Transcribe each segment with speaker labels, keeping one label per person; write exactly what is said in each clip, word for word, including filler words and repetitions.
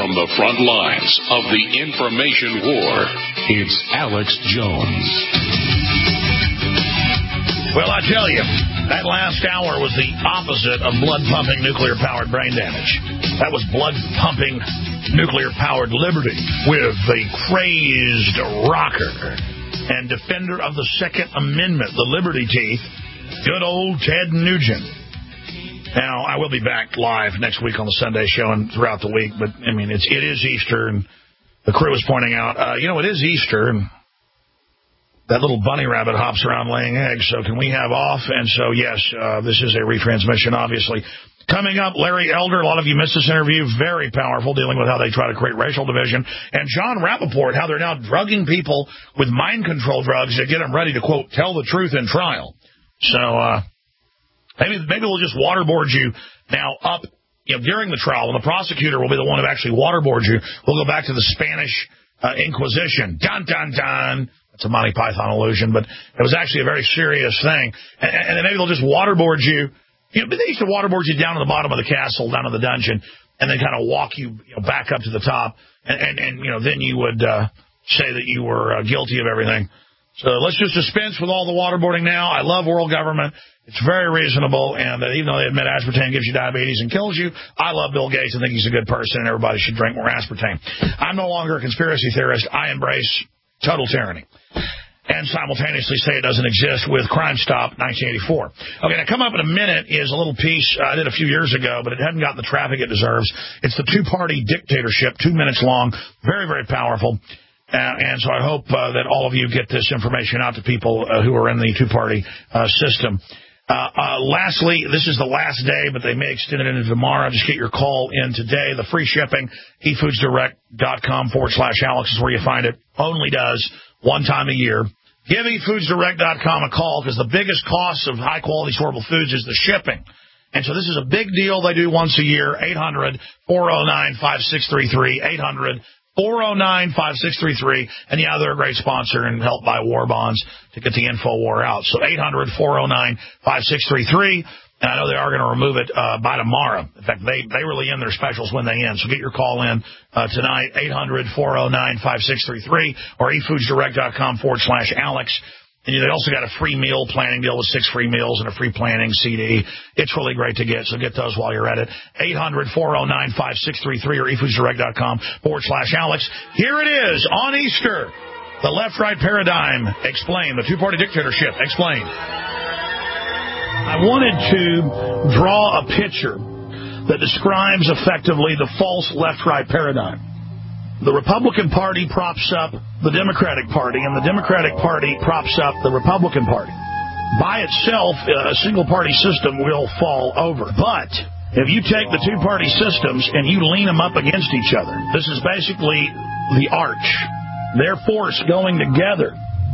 Speaker 1: from the front lines of the information war, it's Alex Jones.
Speaker 2: Well, I tell you, that last hour was the opposite of blood-pumping, nuclear-powered brain damage. That was blood-pumping, nuclear-powered liberty with the crazed rocker and defender of the Second Amendment, the Liberty Teeth, good old Ted Nugent. Now, I will be back live next week on the Sunday show and throughout the week, but, I mean, it's, it is Easter, and the crew is pointing out, uh, you know, it is Easter, and that little bunny rabbit hops around laying eggs, so can we have off? And so, yes, uh, this is a retransmission, obviously. Coming up, Larry Elder, a lot of you missed this interview, very powerful, dealing with how they try to create racial division. And John Rappaport, how they're now drugging people with mind control drugs to get them ready to, quote, tell the truth in trial. So uh, maybe maybe we'll just waterboard you now up, you know, during the trial, and the prosecutor will be the one who actually waterboards you. We'll go back to the Spanish uh, Inquisition. Dun, dun, dun. It's a Monty Python illusion, but it was actually a very serious thing. And, and then maybe they'll just waterboard you. You know, they used to waterboard you down to the bottom of the castle, down to the dungeon, and then kind of walk you, you know, back up to the top. And, and, and you know, then you would uh, say that you were uh, guilty of everything. So let's just dispense with all the waterboarding now. I love world government. It's very reasonable. And uh, even though they admit aspartame gives you diabetes and kills you, I love Bill Gates and think he's a good person, and everybody should drink more aspartame. I'm no longer a conspiracy theorist. I embrace total tyranny. And simultaneously say it doesn't exist with Crime Stop nineteen eighty-four. Okay, now come up in a minute is a little piece I did a few years ago, but it hadn't gotten the traffic it deserves. It's the two-party dictatorship, two minutes long, very, very powerful. Uh, and so I hope uh, that all of you get this information out to people uh, who are in the two-party uh, system. Uh, uh, lastly, this is the last day, but they may extend it into tomorrow. Just get your call in today. The free shipping, efoodsdirect.com forward slash Alex is where you find it. Only does one time a year. Give efoodsdirect dot com a call, because the biggest cost of high-quality storable foods is the shipping. And so this is a big deal they do once a year. eight hundred, four oh nine, five six three three. eight hundred, four oh nine, five six three three. And, yeah, they're a great sponsor and help buy war bonds to get the info war out. So eight hundred, four oh nine, five six three three. And I know they are going to remove it uh, by tomorrow. In fact, they, they really end their specials when they end. So get your call in uh, tonight, eight hundred, four oh nine, five six three three, or efoodsdirect.com forward slash Alex. And they also got a free meal planning deal with six free meals and a free planning C D. It's really great to get, so get those while you're at it. eight hundred, four oh nine, five six three three, or efoodsdirect.com forward slash Alex. Here it is on Easter. The left-right paradigm explained. The two-party dictatorship explained. I wanted to draw a picture that describes effectively the false left-right paradigm. The Republican Party props up the Democratic Party, and the Democratic Party props up the Republican Party. By itself, a single-party system will fall over. But if you take the two-party systems and you lean them up against each other, this is basically the arch. Their force going together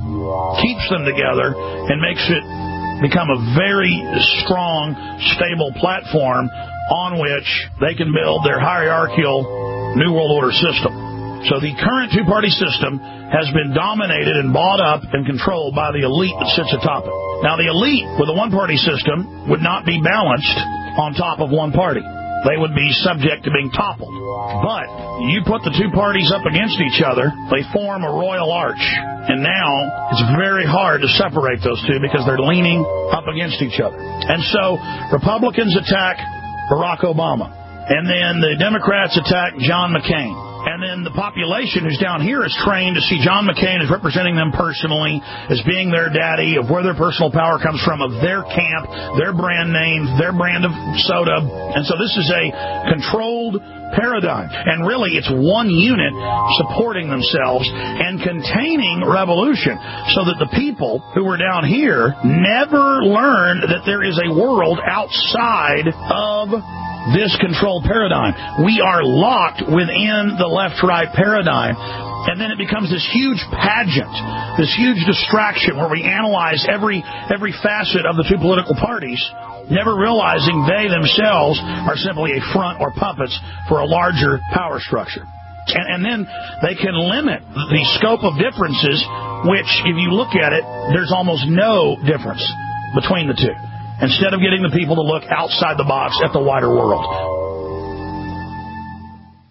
Speaker 2: keeps them together and makes it become a very strong, stable platform on which they can build their hierarchical New World Order system. So the current two-party system has been dominated and bought up and controlled by the elite that sits atop it. Now, the elite with a one-party system would not be balanced on top of one party. They would be subject to being toppled. But you put the two parties up against each other, they form a royal arch. And now it's very hard to separate those two because they're leaning up against each other. And so Republicans attack Barack Obama. And then the Democrats attack John McCain. And then the population who's down here is trained to see John McCain as representing them personally, as being their daddy, of where their personal power comes from, of their camp, their brand name, their brand of soda. And so this is a controlled paradigm. And really, it's one unit supporting themselves and containing revolution, so that the people who are down here never learn that there is a world outside of this controlled paradigm. We are locked within the left-right paradigm. And then it becomes this huge pageant, this huge distraction where we analyze every every facet of the two political parties, never realizing they themselves are simply a front or puppets for a larger power structure. And, and then they can limit the scope of differences, which, if you look at it, there's almost no difference between the two, instead of getting the people to look outside the box at the wider world.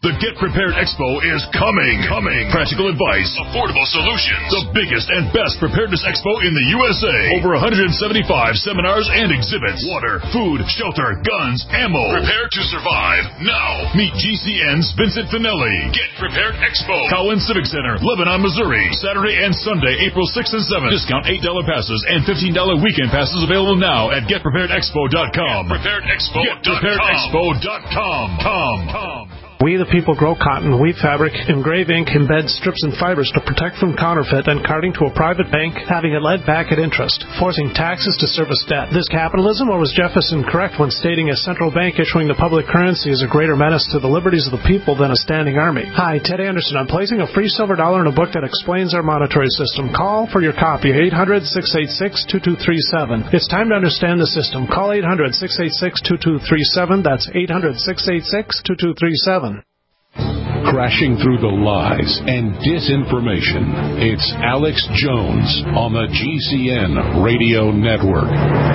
Speaker 3: The Get Prepared Expo is coming. Coming. Practical advice. Affordable solutions. The biggest and best preparedness expo in the U S A. Over one hundred seventy-five seminars and exhibits. Water, food, shelter, guns, ammo. Prepare to survive now. Meet G C N's Vincent Finelli. Get Prepared Expo. Cowan Civic Center, Lebanon, Missouri. Saturday and Sunday, April sixth and seventh. Discount eight dollars passes and fifteen dollars weekend passes available now at get prepared expo dot com. Get prepared expo dot com. get prepared expo dot com. Com. Com.
Speaker 4: We the people grow cotton, weave fabric, engrave ink, embed strips and fibers to protect from counterfeit and carting to a private bank, having it led back at interest, forcing taxes to service debt. This capitalism, or was Jefferson correct when stating a central bank issuing the public currency is a greater menace to the liberties of the people than a standing army? Hi, Ted Anderson. I'm placing a free silver dollar in a book that explains our monetary system. Call for your copy, eight hundred, six eight six, two two three seven. It's time to understand the system. Call eight hundred, six eight six, two two three seven. That's eight hundred, six eight six, two two three seven.
Speaker 1: Crashing through the lies and disinformation, it's Alex Jones on the G C N Radio Network.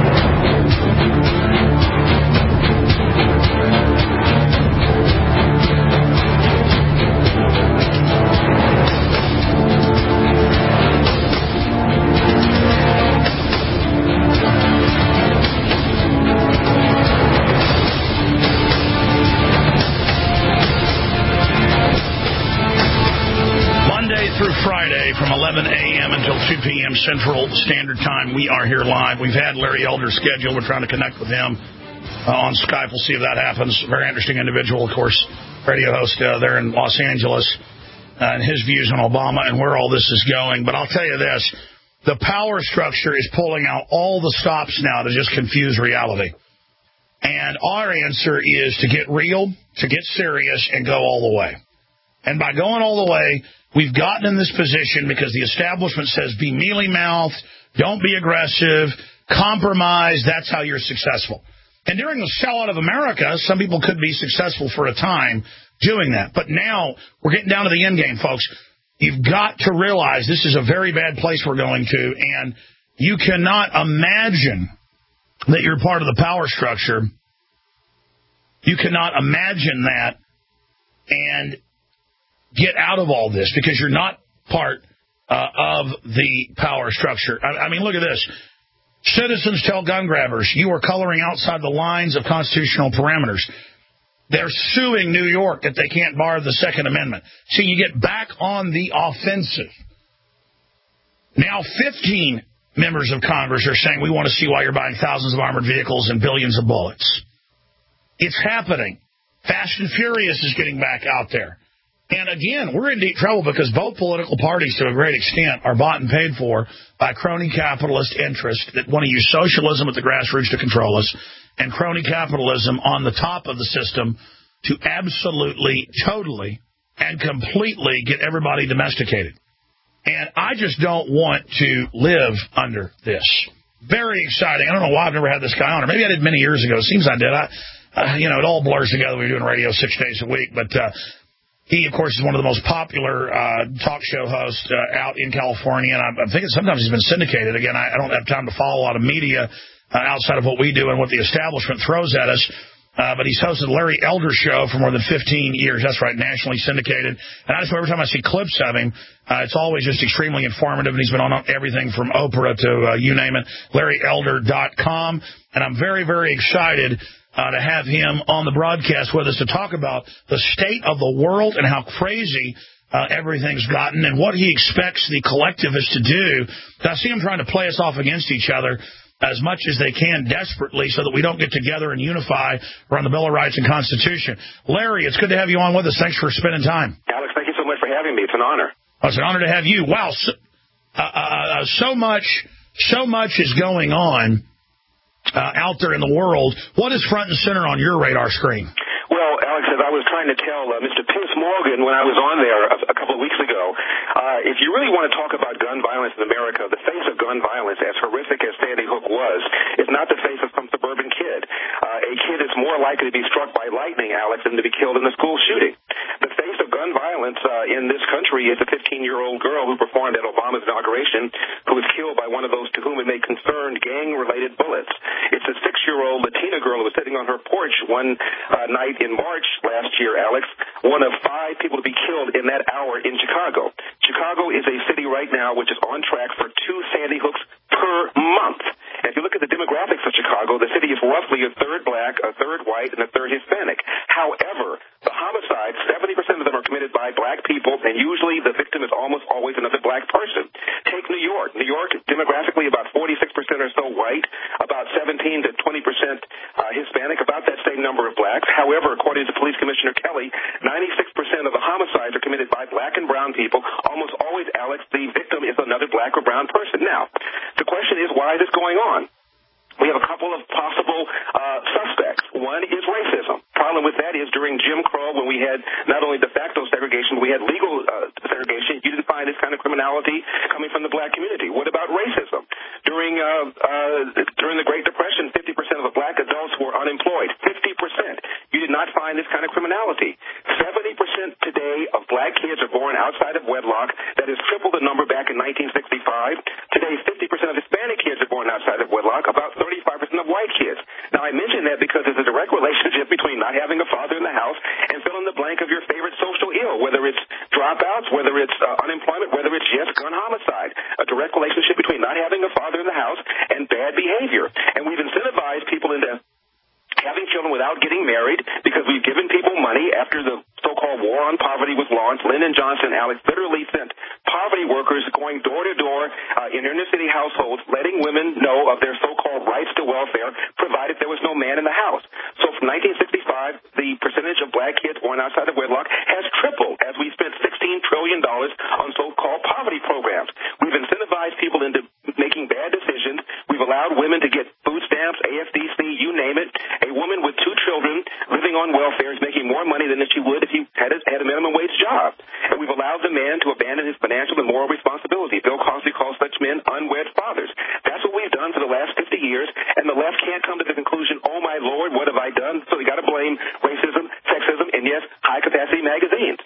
Speaker 2: From eleven a.m. until two p.m. Central Standard Time, we are here live. We've had Larry Elder scheduled. We're trying to connect with him uh, on Skype. We'll see if that happens. Very interesting individual, of course, radio host uh, there in Los Angeles, uh, and his views on Obama and where all this is going. But I'll tell you this, the power structure is pulling out all the stops now to just confuse reality. And our answer is to get real, to get serious, and go all the way. And by going all the way, we've gotten in this position because the establishment says be mealy-mouthed, don't be aggressive, compromise, that's how you're successful. And during the sellout of America, some people could be successful for a time doing that. But now we're getting down to the end game, folks. You've got to realize this is a very bad place we're going to, and you cannot imagine that you're part of the power structure. You cannot imagine that and get out of all this because you're not part uh, of the power structure. I, I mean, look at this. Citizens tell gun grabbers, you are coloring outside the lines of constitutional parameters. They're suing New York that they can't bar the Second Amendment. So you get back on the offensive. Now fifteen members of Congress are saying we want to see why you're buying thousands of armored vehicles and billions of bullets. It's happening. Fast and Furious is getting back out there. And again, we're in deep trouble because both political parties, to a great extent, are bought and paid for by crony capitalist interests that want to use socialism at the grassroots to control us and crony capitalism on the top of the system to absolutely, totally, and completely get everybody domesticated. And I just don't want to live under this. Very exciting. I don't know why I've never had this guy on, or maybe I did many years ago. It seems I did. I, uh, you know, it all blurs together. We're doing radio six days a week, but uh, he, of course, is one of the most popular uh, talk show hosts uh, out in California, and I'm, I'm thinking sometimes he's been syndicated. Again, I, I don't have time to follow a lot of media uh, outside of what we do and what the establishment throws at us, uh, but he's hosted Larry Elder Show for more than fifteen years. That's right, nationally syndicated. And I just every time I see clips of him, uh, it's always just extremely informative, and he's been on everything from Oprah to uh, you name it, larry elder dot com. And I'm very, very excited Uh, to have him on the broadcast with us to talk about the state of the world and how crazy uh, everything's gotten and what he expects the collectivists to do. I see him trying to play us off against each other as much as they can desperately so that we don't get together and unify around the Bill of Rights and Constitution. Larry, it's good to have you on with us. Thanks for spending time.
Speaker 5: Alex, thank you so much for having me. It's an honor.
Speaker 2: Oh, it's an honor to have you. Wow, so, uh, uh, so much, so much is going on Uh, out there in the world. What is front and center on your radar screen?
Speaker 5: Well, Alex, as I was trying to tell uh, Mister Piers Morgan when I was on there a, a couple of weeks ago, uh, if you really want to talk about gun violence in America, the face of gun violence, as horrific as Sandy Hook was, is not the face of some suburban kid. Uh, a kid is more likely to be struck by lightning, Alex, than to be killed in a school shooting. The face of gun violence violence uh, in this country is a fifteen-year-old girl who performed at Obama's inauguration who was killed by one of those to whom it may concern gang-related bullets. It's a six-year-old Latina girl who was sitting on her porch one uh, night in March last year, Alex, one of five people to be killed in that hour in Chicago. Chicago is a city right now which is on track for two Sandy Hooks per month. And if you look at the demographics of Chicago, the city is roughly a third black, a third white, and a third Hispanic. However, the homicides, seventy percent of them are committed by black people, and usually the victim is almost always another black person. Take New York. New York, demographically, about forty-six percent or so white, about seventeen to twenty percent uh, Hispanic, about that same number of blacks. However, according to Police Commissioner Kelly, ninety-six percent of the homicides are committed by black and brown people. Almost always, Alex, the victim is another black or brown person. Now, the question is, why is this going on? We have a couple of possible uh, suspects. One is racism. Problem with that is during Jim Crow, when we had not only de facto segregation, but we had legal uh, segregation, you didn't find this kind of criminality coming from the black community. What about racism? During uh, uh, during the Great Depression, fifty percent of the black adults were unemployed. fifty percent. You did not find this kind of criminality. seventy percent today of black kids are born outside of wedlock. That is triple the number back in nineteen sixty-five. Today, fifty percent of Hispanic kids are born outside of wedlock. About thirty-five percent of white kids. Now, I mention that because there's a direct relationship between not having a father in the house and fill in the blank of your favorite social ill, whether it's dropouts, whether it's uh, unemployment, whether it's just gun homicide. A direct relationship between not having a father in the house and bad behavior. And we've incentivized people into having children without getting married because we've given people money after the so-called war on poverty was launched. Lyndon Johnson, Alex, literally sent poverty workers going door to door uh, in inner city households, letting women know of their so-called rights to welfare, provided there was no man in the house. So from nineteen sixty-five, the percentage of black kids born outside of wedlock has tripled as we spent sixteen trillion dollars on so-called poverty programs. We've incentivized people into making bad decisions. We've allowed women to get food stamps, A F D C, you name it. A woman with two children living on welfare is making more money than she would if he had a, had a minimum wage job. And we've allowed the man to abandon his financial and moral responsibility. Bill Cosby calls such men unwed fathers. That's what we've done for the last fifty years, and the left can't come to the conclusion, oh, my Lord, what have I done? So we got to blame racism, sexism, and, yes, high-capacity magazines.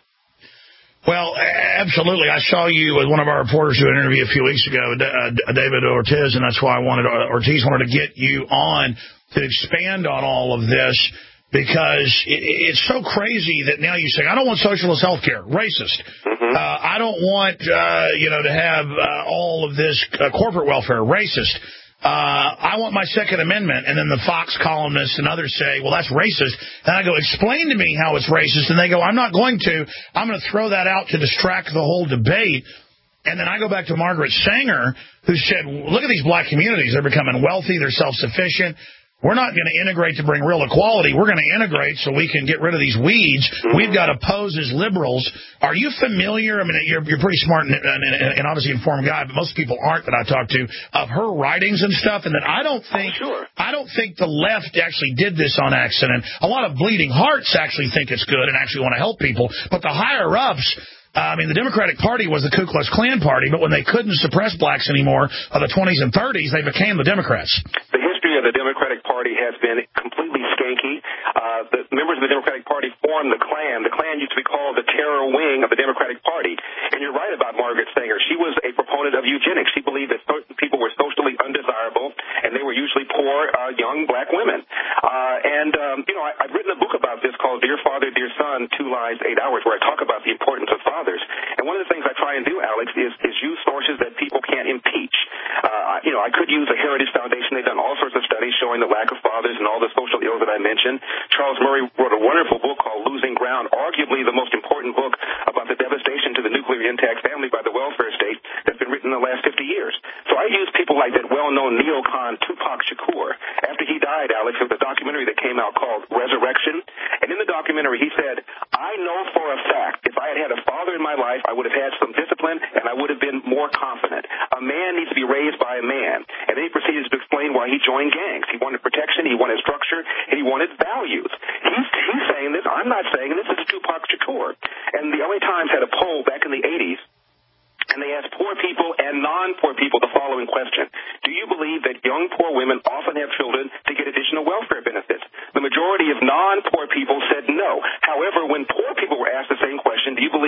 Speaker 2: Well, absolutely. I saw you with one of our reporters who interviewed a few weeks ago, uh, David Ortiz, and that's why I wanted uh, Ortiz wanted to get you on to expand on all of this, because it, it's so crazy that now you say, I don't want socialist health care, racist. Mm-hmm. uh, I don't want, uh, you know, to have uh, all of this uh, corporate welfare, racist. Uh, I want my Second Amendment. And then the Fox columnists and others say, well, that's racist. And I go, explain to me how it's racist. And they go, I'm not going to. I'm going to throw that out to distract the whole debate. And then I go back to Margaret Sanger, who said, look at these black communities. They're becoming wealthy. They're self-sufficient. We're not going to integrate to bring real equality. We're going to integrate so we can get rid of these weeds. We've got to pose as liberals. Are you familiar? I mean, you're, you're a pretty smart and, and, and obviously informed guy, but most people aren't that I talk to, of her writings and stuff. And that I don't think,
Speaker 5: oh, sure.
Speaker 2: I don't think the left actually did this on accident. A lot of bleeding hearts actually think it's good and actually want to help people. But the higher ups, I mean, the Democratic Party was the Ku Klux Klan party, but when they couldn't suppress blacks anymore of the twenties and thirties, they became the Democrats.
Speaker 5: The history of the Democratic Party has been completely skanky. Uh, the members of the Democratic Party formed the Klan. The Klan used to be called the terror wing of the Democratic Party. And you're right about Margaret Sanger. She was a proponent of eugenics. She believed that certain people were socially undesirable, and they were usually poor, uh, young black women. Uh, and, um, you know, I, I've written a book about this called Dear Father, Dear Son, Two Lives, Eight Hours, where I talk about the importance of fathers. And one of the things I try and do, Alex, is, is use sources that people can't impeach. Uh, you know, I could use the Heritage Foundation. They've done all sorts of studies showing the lack of fathers and all the social ills that I mentioned. Charles Murray wrote a wonderful book called Losing Ground, arguably the most important book about the devastation to the nuclear intact family by the welfare state that's been written in the last fifty years. So I use people like that well-known neocon Tupac Shakur. After he died, Alex, there was a documentary that came out called Resurrection. And in the documentary, he said, I know for a fact if I had had a father in my life, I would have had some discipline and I would have been more confident. A man needs to be raised by a man. And then he proceeded to explain why he joined gangs. He wanted protection, he wanted structure, and he wanted values. He's, he's saying this. I'm not saying this. This is Tupac Shakur. And the L A Times had a poll back in the eighties, and they asked poor people and non-poor people the following question. Do you believe that young poor women often have children to get additional welfare benefits? The majority of non-poor people said no. However, when poor people were asked the same question, do you believe that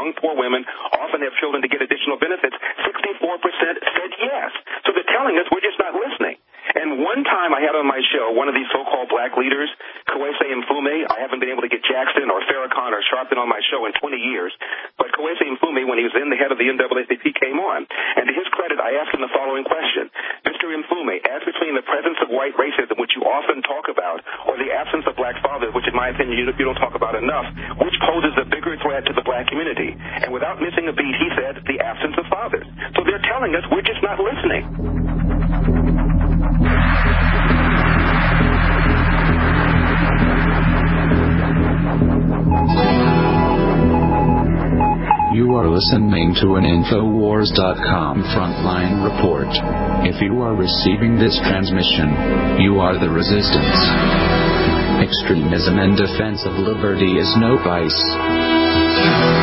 Speaker 5: young, poor women, often have children to get additional benefits, sixty-four percent said yes. So they're telling us we're just not listening. And one time I had on my show one of these so-called black leaders, Kwesi Mfume. I haven't been able to get Jackson or Farrakhan or Sharpton on my show in twenty years. But Kwesi Mfume, when he was in the head of the N double A C P, came on. And to his credit, I asked him the following question. Mister Mfume, as between the presence of white racism, which you often talk about, or the absence of black fathers, which in my opinion you don't talk about enough, which poses a bigger threat to the black community? And without missing a beat, he said the absence of fathers. So they're telling us we're just not listening.
Speaker 6: You are listening to an Infowars dot com frontline report. If you are receiving this transmission, you are the resistance. Extremism and defense of liberty is no vice.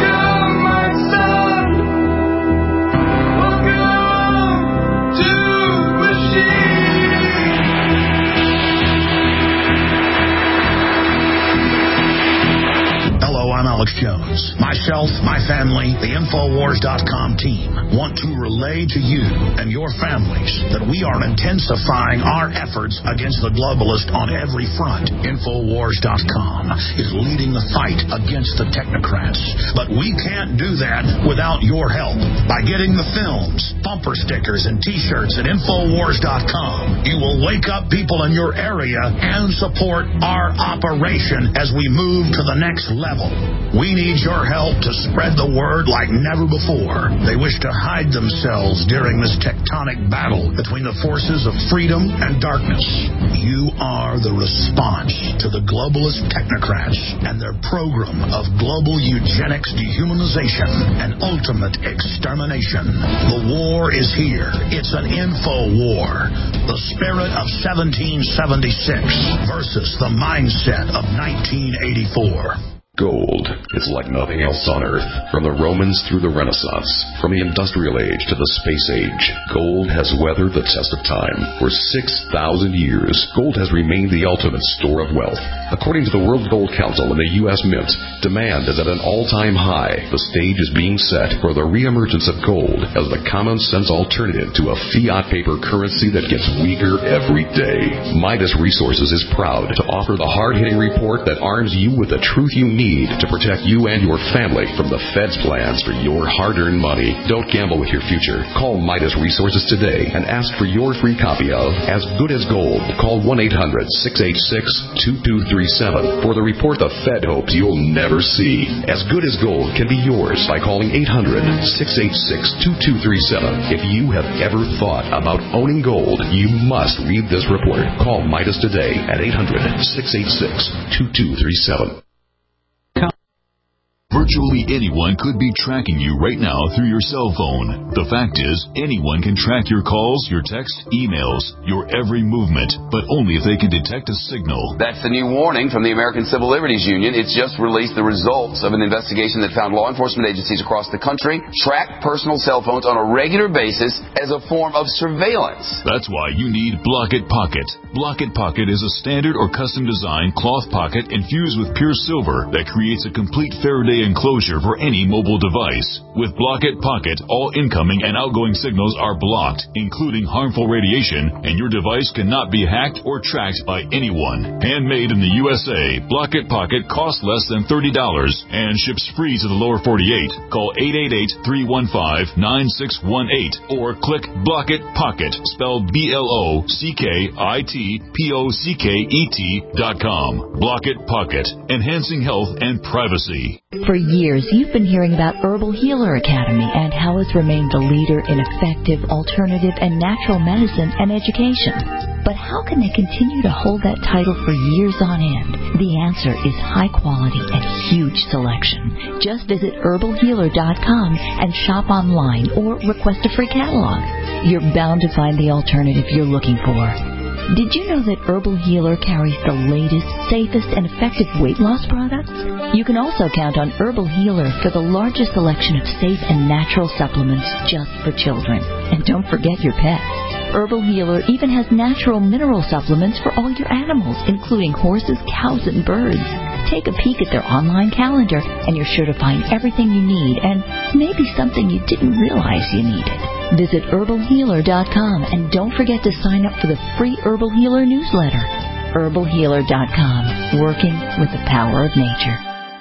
Speaker 2: Alex Jones. Myself, my family, the Infowars dot com team want to relay to you and your families that we are intensifying our efforts against the globalist on every front. Infowars dot com is leading the fight against the technocrats. But we can't do that without your help. By getting the films, bumper stickers, and T-shirts at Infowars dot com, you will wake up people in your area and support our operation as we move to the next level. We need your help to spread the word like never before. They wish to hide themselves during this tectonic battle between the forces of freedom and darkness. You are the response to the globalist technocrats and their program of global eugenics, dehumanization, and ultimate extermination. The war is here. It's an info war. The spirit of seventeen seventy-six versus the mindset of nineteen eighty-four.
Speaker 7: Gold. It's like nothing else on Earth. From the Romans through the Renaissance, from the Industrial Age to the Space Age, gold has weathered the test of time. For six thousand years, gold has remained the ultimate store of wealth. According to the World Gold Council and the U S Mint, demand is at an all-time high. The stage is being set for the reemergence of gold as the common-sense alternative to a fiat paper currency that gets weaker every day. Midas Resources is proud to offer the hard-hitting report that arms you with the truth you need to protect you and your family from the Fed's plans for your hard-earned money. Don't gamble with your future. Call Midas Resources today and ask for your free copy of As Good as Gold. Call one eight hundred, six eight six, two two three seven for the report the Fed hopes you'll never see. As Good as Gold can be yours by calling eight hundred, six eight six, two two three seven. If you have ever thought about owning gold, you must read this report. Call Midas today at eight hundred, six eight six, two two three seven.
Speaker 3: Virtually anyone could be tracking you right now through your cell phone. The fact is, anyone can track your calls, your texts, emails, your every movement, but only if they can detect a signal.
Speaker 8: That's the new warning from the American Civil Liberties Union. It's just released the results of an investigation that found law enforcement agencies across the country track personal cell phones on a regular basis as a form of surveillance.
Speaker 3: That's why you need Block-It Pocket. Block-It Pocket is a standard or custom designed cloth pocket infused with pure silver that creates a complete Faraday enclosure for any mobile device. With Block-It Pocket, all incoming and outgoing signals are blocked, including harmful radiation, and your device cannot be hacked or tracked by anyone. Handmade in the U S A, Block-It Pocket costs less than thirty dollars and ships free to the lower forty-eight. Call eight eight eight, three one five, nine six one eight or click Block-It Pocket, spelled B L O C K I T P O C K E T dot com. Block-It Pocket, enhancing health and privacy.
Speaker 9: For years, you've been hearing about Herbal Healer Academy and how it's remained the leader in effective, alternative, and natural medicine and education. But how can they continue to hold that title for years on end? The answer is high quality and huge selection. Just visit herbal healer dot com and shop online or request a free catalog. You're bound to find the alternative you're looking for. Did you know that Herbal Healer carries the latest, safest, and effective weight loss products? You can also count on Herbal Healer for the largest selection of safe and natural supplements just for children. And don't forget your pets. Herbal Healer even has natural mineral supplements for all your animals, including horses, cows, and birds. Take a peek at their online calendar, and you're sure to find everything you need and maybe something you didn't realize you needed. Visit herbal healer dot com and don't forget to sign up for the free Herbal Healer newsletter. herbal healer dot com, working with the power of nature.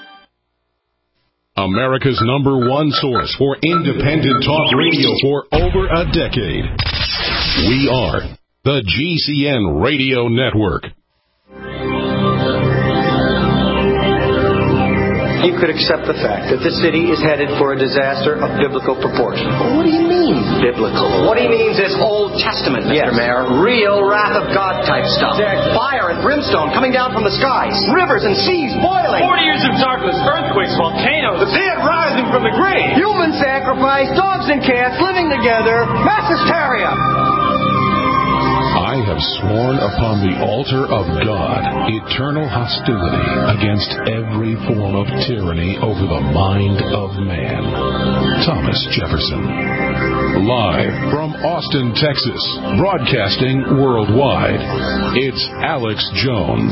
Speaker 1: America's number one source for independent talk radio for over a decade. We are the G C N Radio Network.
Speaker 10: You could accept the fact that the city is headed for a disaster of biblical proportion.
Speaker 11: What do you mean, biblical?
Speaker 10: What he means is Old Testament, Mister
Speaker 11: Yes.
Speaker 10: Mayor. Real wrath of God type stuff. There's fire and brimstone coming down from the skies. Rivers and seas boiling.
Speaker 12: Forty years of darkness, earthquakes, volcanoes, the dead rising from the grave.
Speaker 10: Human sacrifice, dogs and cats living together, mass hysteria.
Speaker 1: I have sworn upon the altar of God eternal hostility against every form of tyranny over the mind of man. Thomas Jefferson. Live from Austin, Texas, broadcasting worldwide, it's Alex Jones.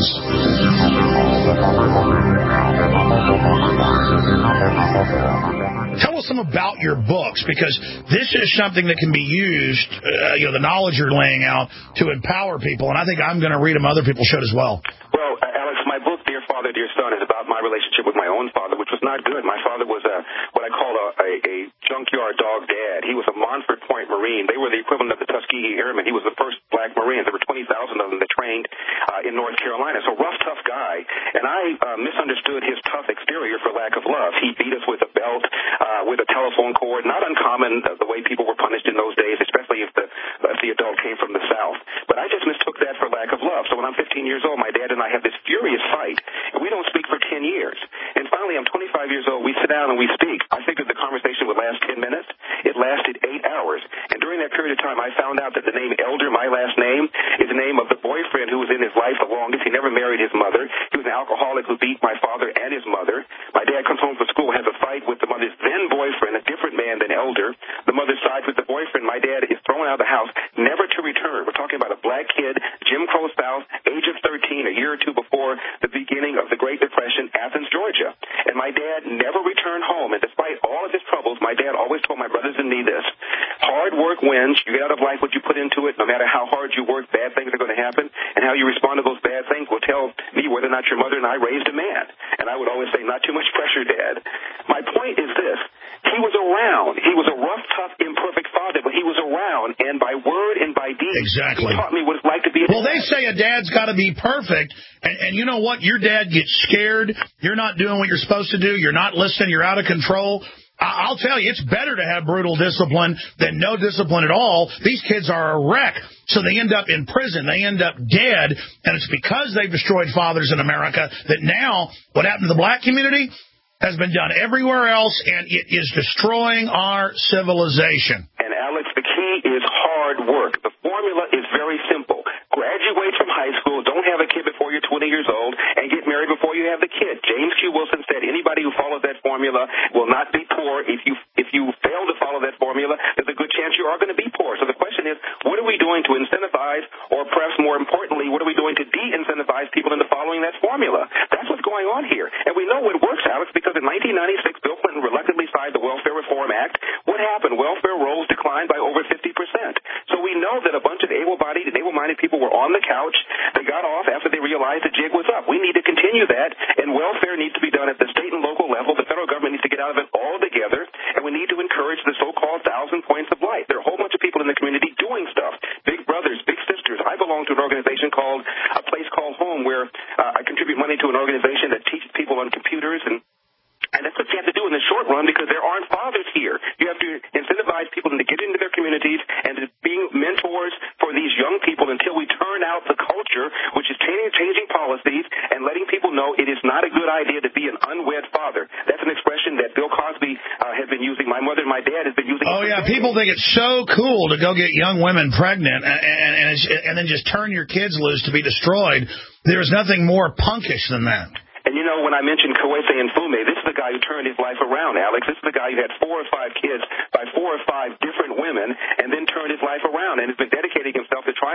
Speaker 2: Tell us some about your books, because this is something that can be used, uh, you know, the knowledge you're laying out to empower people, and I think I'm going to read them. Other people should as well.
Speaker 5: Well, uh, Alex, my book, Dear Father, Dear Son, is about my relationship with my own father, which was not good. My father was a what I call a, a, a junkyard dog dad. He was a Montford Point Marine. They were the equivalent of the Tuskegee Airmen. He was the first black Marines. There were twenty thousand of them that trained uh, in North Carolina. So rough, tough guy. And I uh, misunderstood his tough exterior for lack of love. He beat us with a belt, uh, with a telephone cord. Not uncommon uh, the way people were punished in those days, especially if the, if the adult came from the South. But I just mistook that for lack of love. So when I'm fifteen years old, my dad and I have this furious fight, and we don't speak for ten years. And finally, I'm twenty-five years old. We sit down and we speak. I figured the conversation would last ten minutes. It lasted eight hours. And during that period of time, I found out that the name Elder, my last name, is the name of the boyfriend who was in his life the longest. He never married his mother. He was an alcoholic who beat my father and his mother. My dad comes home from school, has a fight with the mother's then boyfriend, a different man than Elder. The mother sides with the boyfriend. My dad is thrown out of the house, never to return. We're talking about a black kid, Jim Crow South, age of thirteen, a year or two before the beginning of the Great Depression, Athens, Georgia. And my dad never returned home. And despite all of his troubles, my dad always told my brothers and me this: hard work wins. You get out of life what you put into it. No matter how hard you work, bad things are going to happen. And how you respond to those bad things will tell me whether or not your mother and I raised a man. And I would always say, not too much pressure, Dad. My point is this: he was around. He was a rough, tough, imperfect father, but he was around, and by word and by deed,
Speaker 2: exactly.
Speaker 5: he taught me what it's like to be a
Speaker 2: Well, they say a dad's got to be perfect, and, and you know what? Your dad gets scared. You're not doing what you're supposed to do. You're not listening. You're out of control. I- I'll tell you, it's better to have brutal discipline than no discipline at all. These kids are a wreck, so they end up in prison. They end up dead, and it's because they've destroyed fathers in America that now what happened to the black community has been done everywhere else, and it is destroying our civilization.
Speaker 5: And, Alex, the key is hard work. The formula is very simple. Graduate from high school, don't have a kid before you're twenty years old, and get married before you have the kid. James Q. Wilson said anybody who follows that formula will not be poor. If you if you fail to follow that formula, there's a good chance you are going to be poor. So the question is, what are we doing to incentivize, or perhaps more importantly, what are we doing to de-incentivize people into following that formula? That's what's going on here. And we know it works, Alex, because in nineteen ninety-six, Bill Clinton reluctantly signed the Welfare Reform Act. What happened? Welfare rolls declined by over fifty percent. So we know that a bunch of able-bodied and able-minded people were on the couch. They got off after they realized the jig was up. We need to continue that, and welfare needs to be done at the state and local level. The federal government needs to get out of it altogether, and we need to encourage the so-called thousand points of light. There are a whole bunch of people in the community doing stuff. Big brothers, big sisters. I belong to an organization called A Place Called Home, where uh, I contribute money to an organization that teaches people on computers, and And that's what you have to do in the short run, because there aren't fathers here. You have to incentivize people to get into their communities and to being mentors for these young people until we turn out the culture, which is changing, changing policies and letting people know it is not a good idea to be an unwed father. That's an expression that Bill Cosby uh, has been using. My mother and my dad have been using.
Speaker 2: Oh, yeah. People think it's so cool to go get young women pregnant and, and, and, it's, and then just turn your kids loose to be destroyed. There's nothing more punkish than that.
Speaker 5: And, you know, when I mentioned Kwesi Mfume, this is the guy who turned his life around, Alex. This is the guy who had four or five kids by four or five different women and then turned his life around and has been dedicating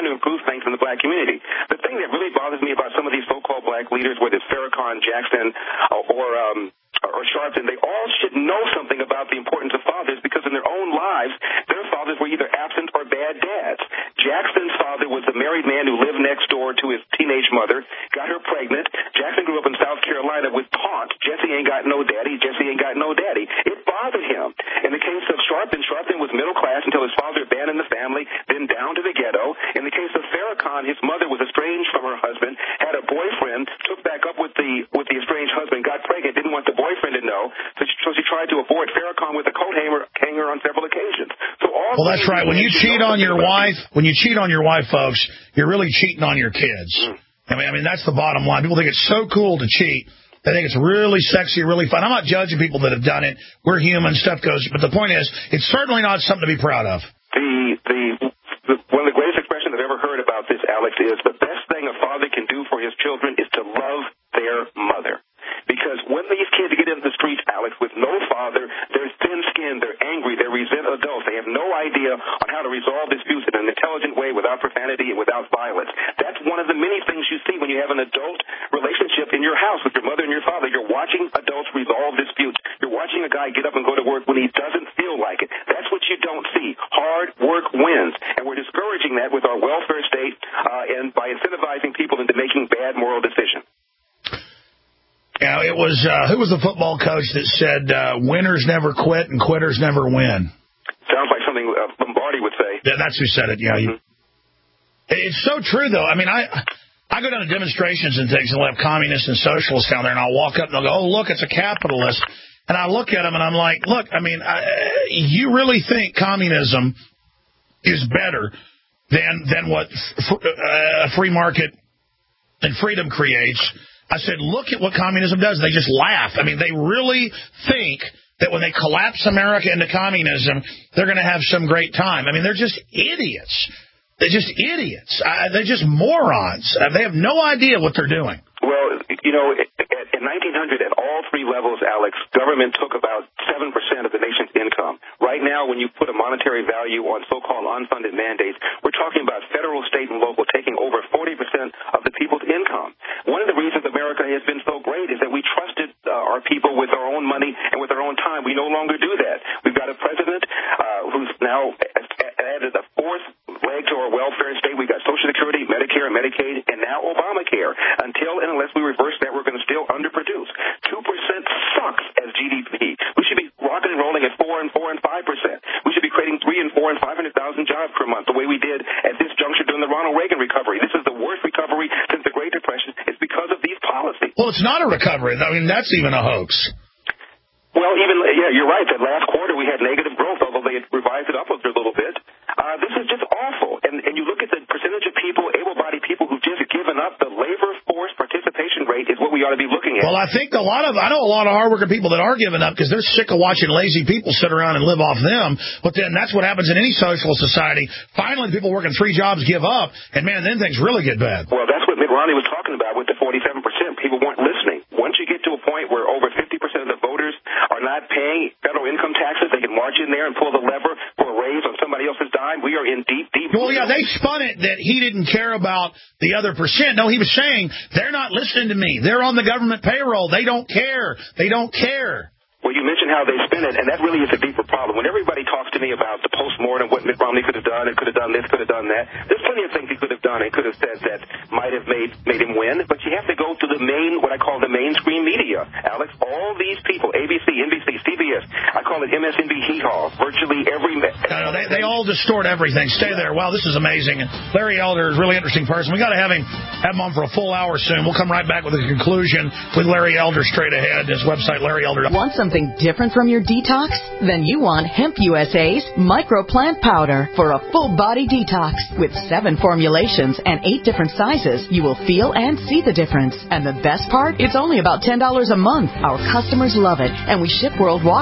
Speaker 5: trying to improve things in the black community. The thing that really bothers me about some of these so-called black leaders, whether it's Farrakhan, Jackson, uh, or um, or Sharpton, they all should know something about the importance of fathers because in their own lives, their fathers were either absent or bad dads. Jackson's father was a married man who lived next door to his teenage mother, got her pregnant. Jackson grew up in South Carolina with taunt, Jesse ain't got no daddy, Jesse ain't got no daddy. It bothered him. In the case of Sharpton, Sharpton was middle class until his father abandoned the family, then down to the ghetto. In the case of Farrakhan, his mother was estranged from her husband, had a boyfriend, took back up with the with the estranged husband, got pregnant, didn't want the boyfriend to know, so she, so she tried to abort Farrakhan with a coat hanger, hanger on several occasions. So all
Speaker 2: well, that's right. When you cheat on your wife, when you cheat on your wife, folks, you're really cheating on your kids. Mm. I mean, I mean, that's the bottom line. People think it's so cool to cheat. They think it's really sexy, really fun. I'm not judging people that have done it. We're human. Stuff goes. But the point is, it's certainly not something to be proud of.
Speaker 5: The, the, the one of the greatest expressions I've ever heard about this, Alex, is the best thing a father can do for his children is to love their mother. Because when these kids get into the streets, Alex, with no father, they're thin-skinned, they're angry, they resent adults. They have no idea on how to resolve disputes in an intelligent way without profanity and without violence. That's one of the many things you see when you have an adult relationship in your house with your mother and your father. You're watching adults resolve disputes. You're watching a guy get up and go to work when he doesn't feel like it. That's what you don't see. Hard work wins. And we're discouraging that with our welfare state uh, and by incentivizing people into making bad moral decisions.
Speaker 2: Yeah, it was, uh, who was the football coach that said, uh, winners never quit and quitters never win?
Speaker 5: Sounds like something uh, Lombardi would say.
Speaker 2: Yeah, that's who said it, yeah. Mm-hmm. You, it's so true, though. I mean, I I go down to demonstrations and things, and we'll have communists and socialists down there, and I'll walk up and they'll go, oh, look, it's a capitalist. And I look at them and I'm like, look, I mean, I, you really think communism is better than, than what f- uh, free market and freedom creates? I said, look at what communism does. They just laugh. I mean, they really think that when they collapse America into communism, they're going to have some great time. I mean, they're just idiots. They're just idiots. Uh, they're just morons. Uh, they have no idea what they're doing.
Speaker 5: Well, you know, in nineteen hundred, at all three levels, Alex, government took about seven percent of the nation's income. Right now, when you put a monetary value on so-called unfunded mandates, we're talking about federal, state, and local taking over forty percent of the people's income. One of the reasons America has been so great is that we trusted uh, our people with our own money and with our own time. We no longer do that. We've got a president uh, who's now added a fourth leg to our welfare state. We've got Social Security, Medicare, and Medicaid, and now Obamacare. Until and unless we reverse that, we're going to still underproduce. two percent sucks as G D P. We should be rocking and rolling at four and four and five percent. We should be creating three and four and five hundred thousand jobs per month, the way we did at this juncture during the Ronald Reagan recovery. This is the worst recovery since the Great Depression. It's because of these policies.
Speaker 2: Well, it's not a recovery. I mean, that's even a hoax.
Speaker 5: Well, even, yeah, you're right. That last quarter we had negative growth, although they had revised it upwards a little bit. Uh, this is just awful. And, and you look at the percentage of people, able-bodied people who've just given up, the labor force participation rate is what we ought to be looking at.
Speaker 2: Well, I think a lot of, I know a lot of hardworking people that are giving up because they're sick of watching lazy people sit around and live off them. But then that's what happens in any social society. Finally, people working three jobs give up, and man, then things really get bad.
Speaker 5: Well, that's what Mitt Romney was talking about with the forty-seven percent. People weren't listening. Once you get to a point where over fifty percent of the voters are not paying federal income taxes, they can march in there and pull the lever for a raise on somebody else's dime. We are in deep, deep.
Speaker 2: Well, yeah, they spun it that he didn't care about the other percent. No, he was saying they're not listening to me. They're on the government payroll. They don't care. They don't care.
Speaker 5: Well, you mentioned how they spin it, and that really is a deeper problem. When everybody talks to me about the postmortem, what Mitt Romney could have done, and could have done this, could have done that, there's plenty of things he could have done and could have said that might have made made him win, but you have to go to the main, what I call the mainstream media. Alex, all these people, A B C, N B C, C B S, I call it M S N B hee-haw, virtually every...
Speaker 2: No, no, they, they all distort everything. Stay there. Wow, this is amazing. Larry Elder is a really interesting person. We got to have him have him on for a full hour soon. We'll come right back with a conclusion with Larry Elder straight ahead. His website, Larry Elder.
Speaker 13: Want something different from your detox? Then you want Hemp U S A's Microplant Powder for a full body detox. With seven formulations and eight different sizes, you will feel and see the difference. And the best part? It's only about ten dollars a month. Our customers love it, and we ship worldwide. Get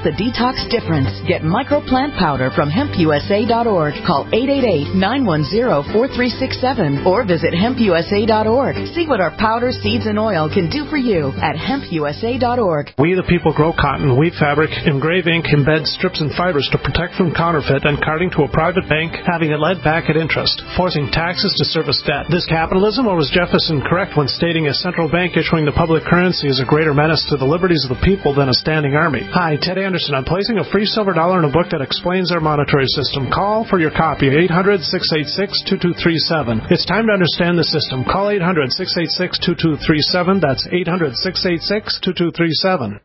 Speaker 13: the detox difference. Get microplant powder from hemp u s a dot org. Call eight eight eight, nine one zero, four three six seven or visit hemp u s a dot org. See what our powder, seeds, and oil can do for you at hemp u s a dot org.
Speaker 4: We the people grow cotton, weave fabric, engrave ink, embed strips and fibers to protect from counterfeit and carting to a private bank, having it led back at interest, forcing taxes to service debt. This capitalism, or was Jefferson correct when stating a central bank issuing the public currency is a greater menace to the liberties of the people than a standing army? Hi, Ted Anderson. I'm placing a free silver dollar in a book that explains our monetary system. Call for your copy, eight hundred, six eight six, two two three seven. It's time to understand the system. Call eight hundred, six eight six, two two three seven. That's eight hundred, six eight six, two two three seven.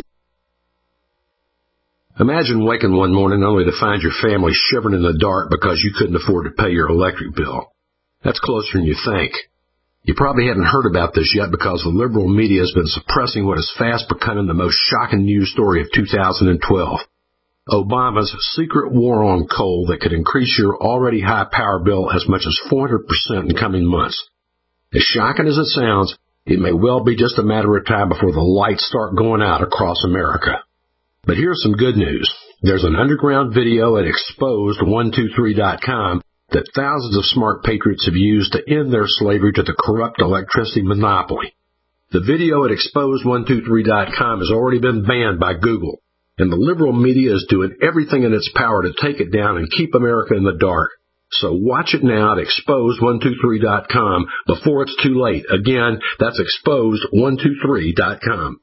Speaker 14: Imagine waking one morning only to find your family shivering in the dark because you couldn't afford to pay your electric bill. That's closer than you think. You probably haven't heard about this yet because the liberal media has been suppressing what is fast becoming the most shocking news story of two thousand twelve. Obama's secret war on coal that could increase your already high power bill as much as four hundred percent in coming months. As shocking as it sounds, it may well be just a matter of time before the lights start going out across America. But here's some good news. There's an underground video at exposed one two three dot com that thousands of smart patriots have used to end their slavery to the corrupt electricity monopoly. The video at exposed one two three dot com has already been banned by Google, and the liberal media is doing everything in its power to take it down and keep America in the dark. So watch it now at exposed one two three dot com before it's too late. Again, that's exposed one two three dot com.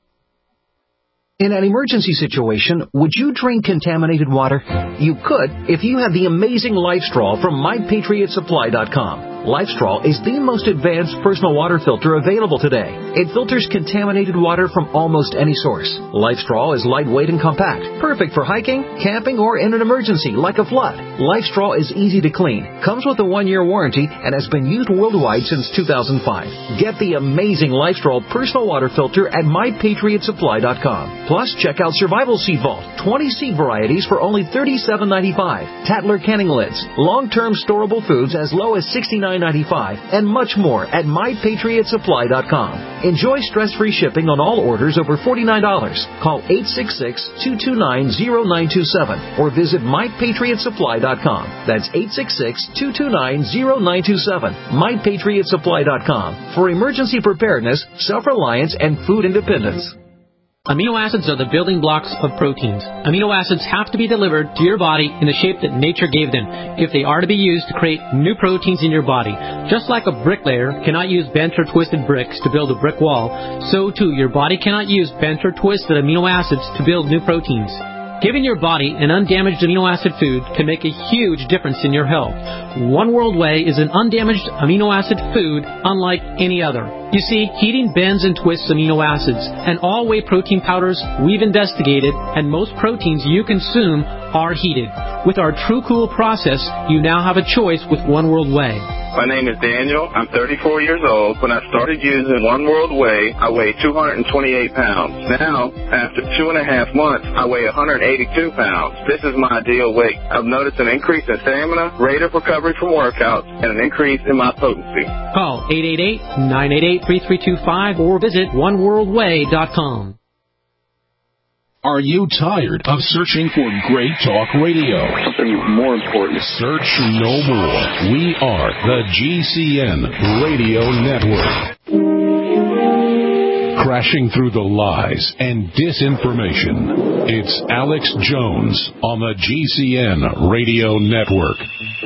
Speaker 15: In an emergency situation, would you drink contaminated water? You could if you had the amazing LifeStraw from my patriot supply dot com. LifeStraw is the most advanced personal water filter available today. It filters contaminated water from almost any source. LifeStraw is lightweight and compact, perfect for hiking, camping, or in an emergency like a flood. LifeStraw is easy to clean, comes with a one-year warranty, and has been used worldwide since two thousand five. Get the amazing LifeStraw personal water filter at my patriot supply dot com. Plus, check out Survival Seed Vault, twenty seed varieties for only thirty-seven ninety-five. Tatler canning lids, long-term storable foods as low as sixty-nine ninety-five, and much more at my patriot supply dot com. Enjoy stress-free shipping on all orders over forty-nine dollars. Call eight six six, two two nine, zero nine two seven or visit my patriot supply dot com. That's eight six six, two two nine, zero nine two seven. my patriot supply dot com for emergency preparedness, self-reliance, and food independence.
Speaker 16: Amino acids are the building blocks of proteins. Amino acids have to be delivered to your body in the shape that nature gave them if they are to be used to create new proteins in your body. Just like a bricklayer cannot use bent or twisted bricks to build a brick wall, so too your body cannot use bent or twisted amino acids to build new proteins. Giving your body an undamaged amino acid food can make a huge difference in your health. One World Whey is an undamaged amino acid food unlike any other. You see, heating bends and twists amino acids, and all whey protein powders we've investigated, and most proteins you consume are heated. With our True Cool process, you now have a choice with One World Whey.
Speaker 17: My name is Daniel. I'm thirty-four years old. When I started using One World Whey, I weighed two hundred twenty-eight pounds. Now, after two and a half months, I weigh one hundred eighty-two pounds. This is my ideal weight. I've noticed an increase in stamina, rate of recovery from workouts, and an increase in my potency. Call
Speaker 16: eight eight eight, nine eight eight, three three two five or visit one world way dot com.
Speaker 1: Are you tired of searching for great talk radio?
Speaker 18: Something more important.
Speaker 1: Search no more. We are the G C N Radio Network. Crashing through the lies and disinformation. It's Alex Jones on the G C N Radio Network.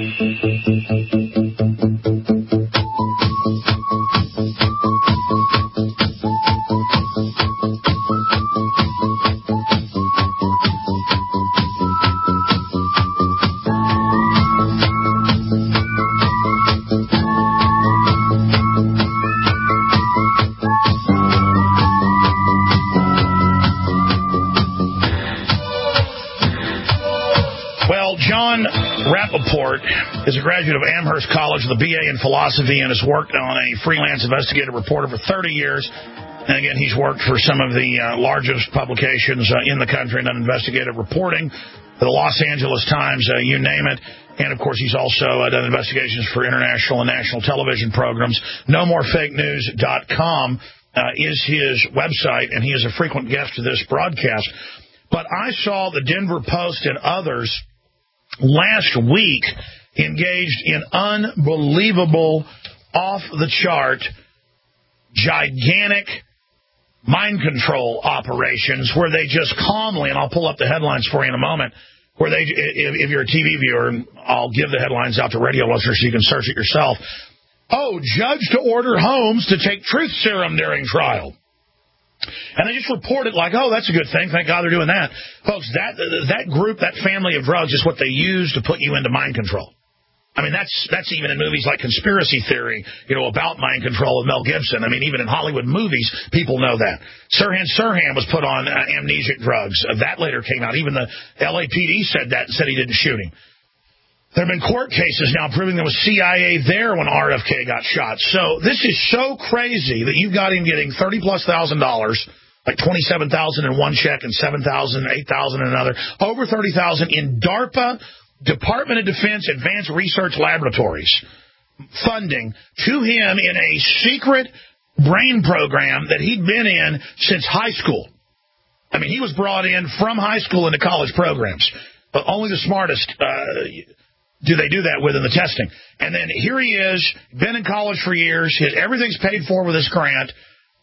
Speaker 2: Is a graduate of Amherst College with a B A in philosophy and has worked on a freelance investigative reporter for thirty years. And again, he's worked for some of the uh, largest publications uh, in the country and done investigative reporting, the Los Angeles Times, uh, you name it. And, of course, he's also uh, done investigations for international and national television programs. no more fake news dot com uh, is his website, and he is a frequent guest to this broadcast. But I saw the Denver Post and others last week engaged in unbelievable, off-the-chart, gigantic mind control operations where they just calmly, and I'll pull up the headlines for you in a moment, where they, if, if you're a T V viewer, I'll give the headlines out to radio listeners so you can search it yourself. Oh, judge to order Holmes to take truth serum during trial. And they just report it like, oh, that's a good thing. Thank God they're doing that. Folks, that that group, that family of drugs is what they use to put you into mind control. I mean, that's that's even in movies like Conspiracy Theory, you know, about mind control with Mel Gibson. I mean, even in Hollywood movies, people know that. Sirhan Sirhan was put on uh, amnesic drugs. Uh, that later came out. Even the L A P D said that and said he didn't shoot him. There have been court cases now proving there was C I A there when R F K got shot. So this is so crazy that you've got him getting thirty plus thousand dollars, like twenty-seven thousand in one check and seven thousand, eight thousand in another, over thirty thousand in DARPA, Department of Defense Advanced Research Laboratories funding to him in a secret brain program that he'd been in since high school. I mean, he was brought in from high school into college programs, but only the smartest uh, do they do that with in the testing. And then here he is, been in college for years, his, everything's paid for with this grant,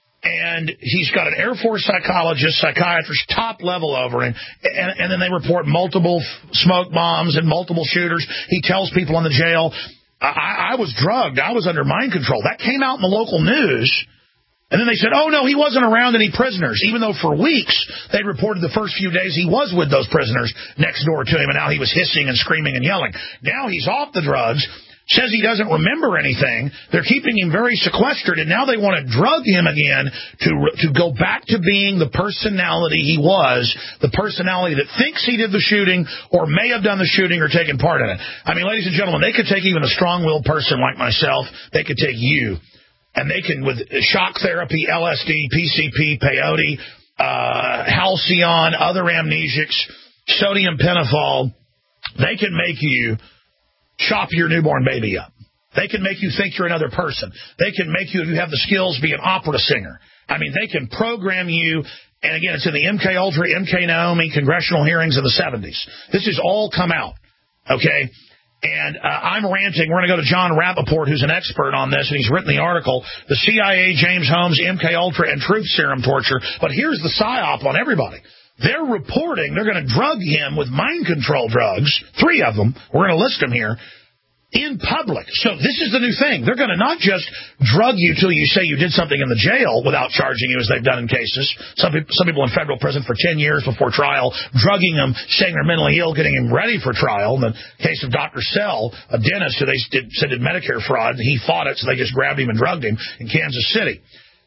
Speaker 2: and he's got an Air Force psychologist, psychiatrist, top level over him, and, and then they report multiple f- smoke bombs and multiple shooters. He tells people in the jail, I, I was drugged, I was under mind control. That came out in the local news. And then they said, oh, no, he wasn't around any prisoners, even though for weeks they reported the first few days he was with those prisoners next door to him, and now he was hissing and screaming and yelling. Now he's off the drugs, says he doesn't remember anything. They're keeping him very sequestered, and now they want to drug him again to to go back to being the personality he was, the personality that thinks he did the shooting or may have done the shooting or taken part in it. I mean, ladies and gentlemen, they could take even a strong-willed person like myself. They could take you. And they can, with shock therapy, L S D, P C P, peyote, uh, halcyon, other amnesics, sodium pentothal, they can make you chop your newborn baby up. They can make you think you're another person. They can make you, if you have the skills, be an opera singer. I mean, they can program you. And again, it's in the M K Ultra, M K Naomi congressional hearings of the seventies. This has all come out, okay? And uh, I'm ranting. We're going to go to John Rappaport, who's an expert on this, and he's written the article, The C I A, James Holmes, M K Ultra, and Truth Serum Torture. But here's the psyop on everybody. They're reporting they're going to drug him with mind control drugs, three of them. We're going to list them here, in public. So this is the new thing. They're going to not just drug you till you say you did something in the jail without charging you, as they've done in cases. Some people, some people in federal prison for ten years before trial, drugging them, saying they're mentally ill, getting them ready for trial. In the case of Doctor Sell, a dentist who they did, said did Medicare fraud, he fought it, so they just grabbed him and drugged him in Kansas City.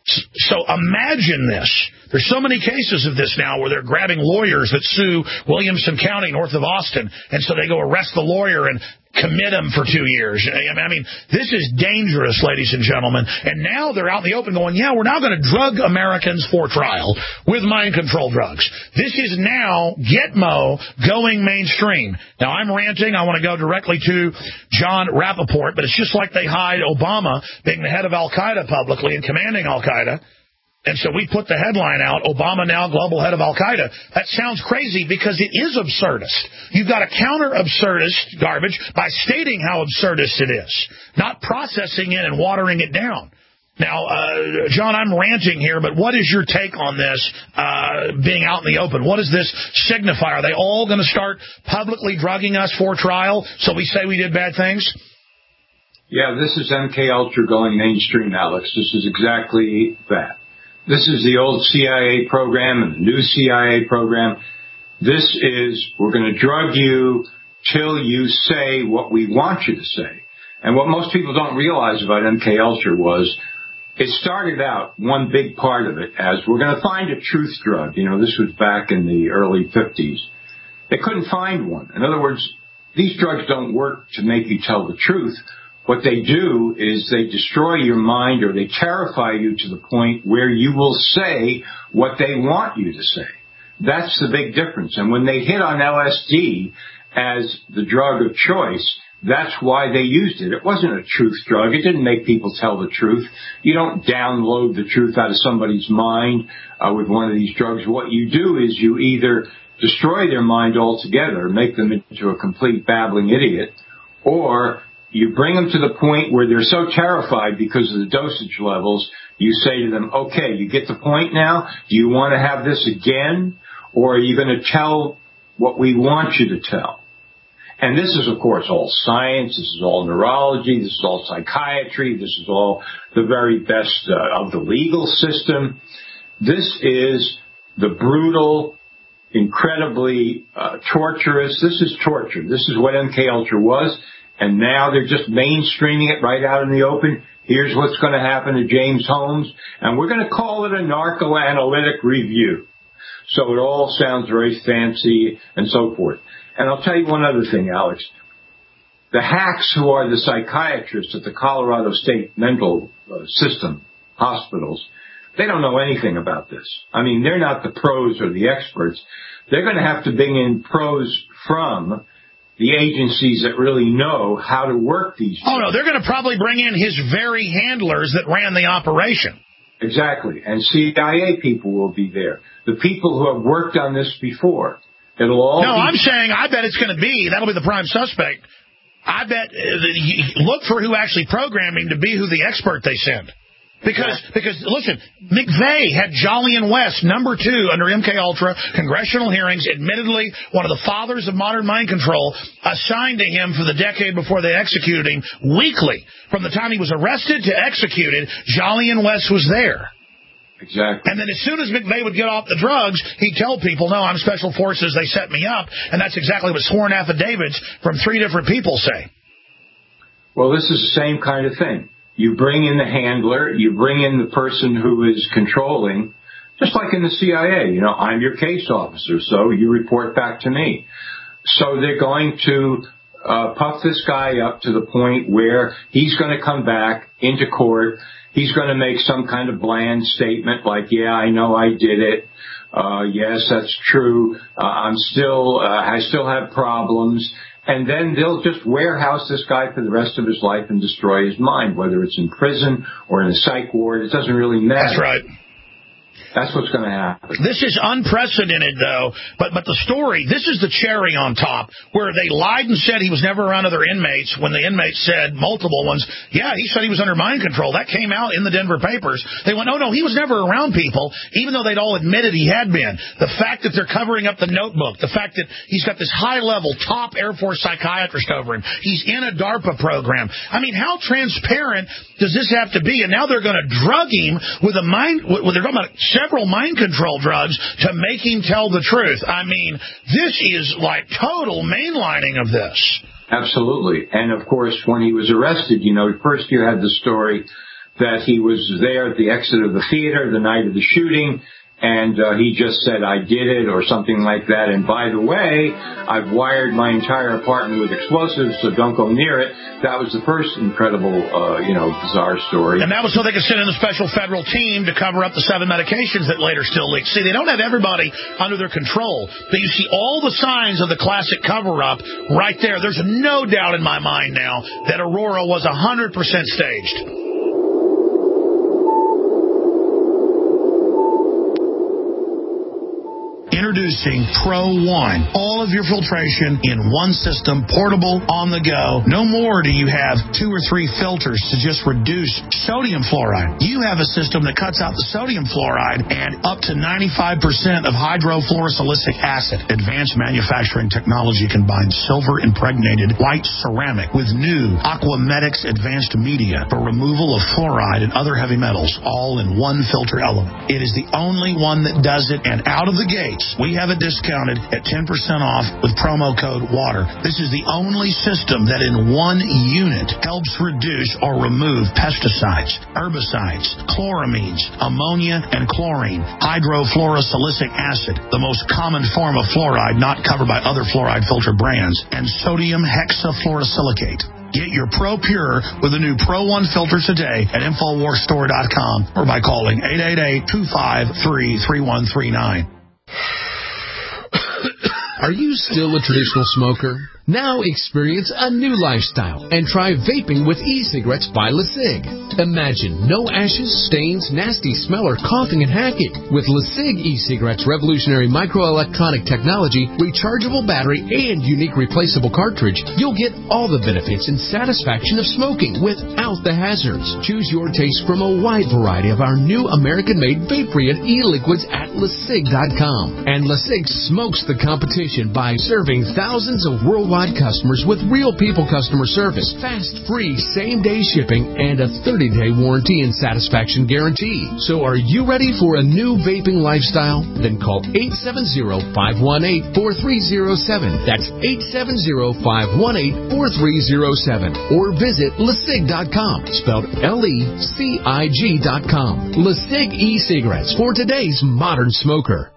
Speaker 2: So imagine this. There's so many cases of this now where they're grabbing lawyers that sue Williamson County north of Austin, and so they go arrest the lawyer and commit him for two years. I mean, this is dangerous, ladies and gentlemen. And now they're out in the open going, yeah, we're now going to drug Americans for trial with mind control drugs. This is now Gitmo going mainstream. Now, I'm ranting. I want to go directly to John Rappaport, but it's just like they hide Obama being the head of Al-Qaeda publicly and commanding Al-Qaeda. And so we put the headline out, Obama now global head of Al-Qaeda. That sounds crazy because it is absurdist. You've got to counter absurdist garbage by stating how absurdist it is, not processing it and watering it down. Now, uh, John, I'm ranting here, but what is your take on this uh, being out in the open? What does this signify? Are they all going to start publicly drugging us for trial so we say we did bad things?
Speaker 18: Yeah, this is M K Ultra going mainstream, Alex. This is exactly that. This is the old C I A program and the new C I A program. This is, we're going to drug you till you say what we want you to say. And what most people don't realize about M K Ultra was it started out, one big part of it, as we're going to find a truth drug. You know, this was back in the early fifties. They couldn't find one. In other words, these drugs don't work to make you tell the truth. What they do is they destroy your mind, or they terrify you to the point where you will say what they want you to say. That's the big difference. And when they hit on L S D as the drug of choice, that's why they used it. It wasn't a truth drug. It didn't make people tell the truth. You don't download the truth out of somebody's mind uh, with one of these drugs. What you do is you either destroy their mind altogether, make them into a complete babbling idiot, or you bring them to the point where they're so terrified because of the dosage levels, you say to them, okay, you get the point now? Do you want to have this again? Or are you going to tell what we want you to tell? And this is, of course, all science. This is all neurology. This is all psychiatry. This is all the very best uh, of the legal system. This is the brutal, incredibly uh, torturous. This is torture. This is what M K Ultra was. And now they're just mainstreaming it right out in the open. Here's what's going to happen to James Holmes. And we're going to call it a narcoanalytic review. So it all sounds very fancy and so forth. And I'll tell you one other thing, Alex. The hacks who are the psychiatrists at the Colorado State Mental System hospitals, they don't know anything about this. I mean, they're not the pros or the experts. They're going to have to bring in pros from the agencies that really know how to work these.
Speaker 2: Oh, no, they're going to probably bring in his very handlers that ran the operation.
Speaker 18: Exactly. And C I A people will be there. The people who have worked on this before. It'll all
Speaker 2: No,
Speaker 18: be...
Speaker 2: I'm saying I bet it's going to be, that'll be the prime suspect. I bet, uh, look for who actually programmed him to be who the expert they send. Because, yeah. because listen, McVeigh had Jolyon West, number two under M K Ultra, congressional hearings, admittedly one of the fathers of modern mind control, assigned to him for the decade before they executed him weekly. From the time he was arrested to executed, Jolyon West was there.
Speaker 18: Exactly.
Speaker 2: And then as soon as McVeigh would get off the drugs, he'd tell people, no, I'm Special Forces, they set me up. And that's exactly what sworn affidavits from three different people say.
Speaker 18: Well, this is the same kind of thing. You bring in the handler, you bring in the person who is controlling, just like in the C I A. You know, I'm your case officer, so you report back to me. So they're going to uh, puff this guy up to the point where he's going to come back into court. He's going to make some kind of bland statement like, yeah, I know I did it. Uh, yes, that's true. Uh, I'm still, uh, I still have problems. And then they'll just warehouse this guy for the rest of his life and destroy his mind, whether it's in prison or in a psych ward. It doesn't really matter.
Speaker 2: That's right.
Speaker 18: That's what's going to happen.
Speaker 2: This is unprecedented, though. But but the story, this is the cherry on top, where they lied and said he was never around other inmates when the inmates said, multiple ones, yeah, he said he was under mind control. That came out in the Denver papers. They went, no, no, he was never around people, even though they'd all admitted he had been. The fact that they're covering up the notebook, the fact that he's got this high-level, top Air Force psychiatrist over him, he's in a DARPA program. I mean, how transparent does this have to be? And now they're going to drug him with a mind, well, they're talking about several mind control drugs to make him tell the truth. I mean, this is like total mainlining of this.
Speaker 18: Absolutely. And, of course, when he was arrested, you know, first you had the story that he was there at the exit of the theater the night of the shooting, and uh, he just said, I did it, or something like that. And by the way, I've wired my entire apartment with explosives, so don't go near it. That was the first incredible, uh, you know, bizarre story.
Speaker 2: And that was so they could send in a special federal team to cover up the seven medications that later still leaked. See, they don't have everybody under their control, but you see all the signs of the classic cover-up right there. There's no doubt in my mind now that Aurora was one hundred percent staged. Introducing Pro One. All of your filtration in one system, portable, on the go. No more do you have two or three filters to just reduce sodium fluoride. You have a system that cuts out the sodium fluoride and up to ninety-five percent of hydrofluorosilicic acid. Advanced manufacturing technology combines silver-impregnated white ceramic with new Aquamedics advanced media for removal of fluoride and other heavy metals, all in one filter element. It is the only one that does it, and out of the gates, we have it discounted at ten percent off with promo code WATER. This is the only system that in one unit helps reduce or remove pesticides, herbicides, chloramines, ammonia, and chlorine, hydrofluorosilicic acid, the most common form of fluoride not covered by other fluoride filter brands, and sodium hexafluorosilicate. Get your Pro Pure with the new Pro One filter today at Infowars Store dot com or by calling eight eight eight, two five three, three one three nine.
Speaker 19: Are you still a traditional smoker? Now experience a new lifestyle and try vaping with e-cigarettes by LeSig. Imagine no ashes, stains, nasty smell, or coughing and hacking. With LeSig e-cigarettes' revolutionary microelectronic technology, rechargeable battery, and unique replaceable cartridge, you'll get all the benefits and satisfaction of smoking without the hazards. Choose your taste from a wide variety of our new American-made Vaporeon e-liquids at LeSig dot com. And LeSig smokes the competition by serving thousands of worldwide customers with real people customer service, fast, free, same-day shipping, and a thirty-day warranty and satisfaction guarantee. So are you ready for a new vaping lifestyle? Then call eight seven zero, five one eight, four three zero seven. That's eight seven zero, five one eight, four three zero seven. Or visit LeSig dot com, spelled L E C I G dot com. LeSig e-cigarettes for today's modern smoker.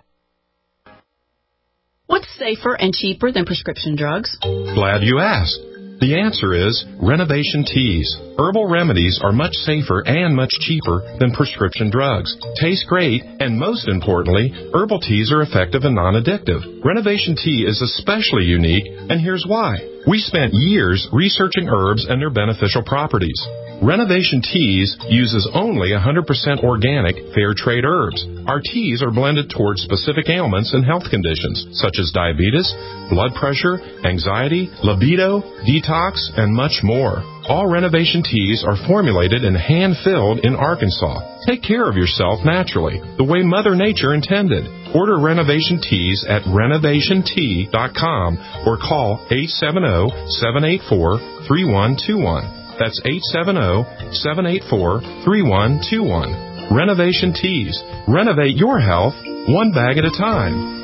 Speaker 20: What's safer and cheaper than prescription drugs?
Speaker 21: Glad you asked. The answer is Renovation Teas. Herbal remedies are much safer and much cheaper than prescription drugs. Taste great, and most importantly, herbal teas are effective and non-addictive. Renovation Tea is especially unique, and here's why. We spent years researching herbs and their beneficial properties. Renovation Teas uses only one hundred percent organic, fair trade herbs. Our teas are blended towards specific ailments and health conditions, such as diabetes, blood pressure, anxiety, libido, detox, and much more. All Renovation Teas are formulated and hand-filled in Arkansas. Take care of yourself naturally, the way Mother Nature intended. Order Renovation Teas at renovation tea dot com or call eight seven zero, seven eight four, three one two one. That's eight seven zero, seven eight four, three one two one. Renovation Teas. Renovate your health one bag at a time.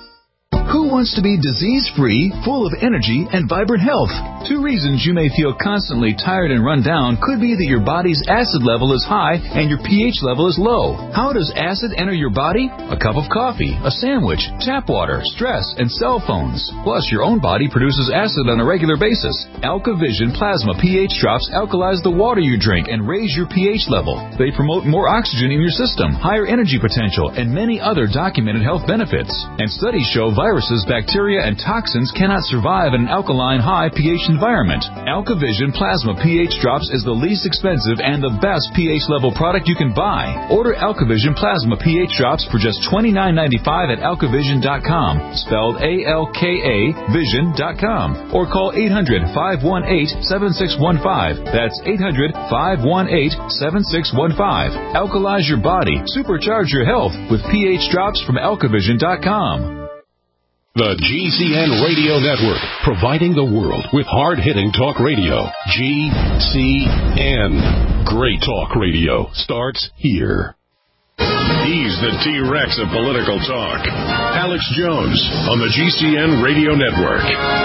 Speaker 22: Who wants to be disease-free, full of energy, and vibrant health? Two reasons you may feel constantly tired and run down could be that your body's acid level is high and your pH level is low. How does acid enter your body? A cup of coffee, a sandwich, tap water, stress, and cell phones. Plus, your own body produces acid on a regular basis. AlkaVision Plasma pH drops alkalize the water you drink and raise your pH level. They promote more oxygen in your system, higher energy potential, and many other documented health benefits. And studies show viruses, bacteria, and toxins cannot survive in an alkaline high pH environment. AlkaVision Plasma pH Drops is the least expensive and the best pH level product you can buy. Order AlkaVision Plasma pH Drops for just twenty-nine ninety-five at alkavision dot com, spelled A L K A vision dot com, or call eight hundred, five one eight, seven six one five. That's eight hundred, five one eight, seven six one five. Alkalize your body, supercharge your health with pH Drops from alkavision dot com.
Speaker 1: The G C N Radio Network, providing the world with hard-hitting talk radio. G C N. Great talk radio starts here.
Speaker 3: He's the T-Rex of political talk. Alex Jones on the G C N Radio Network.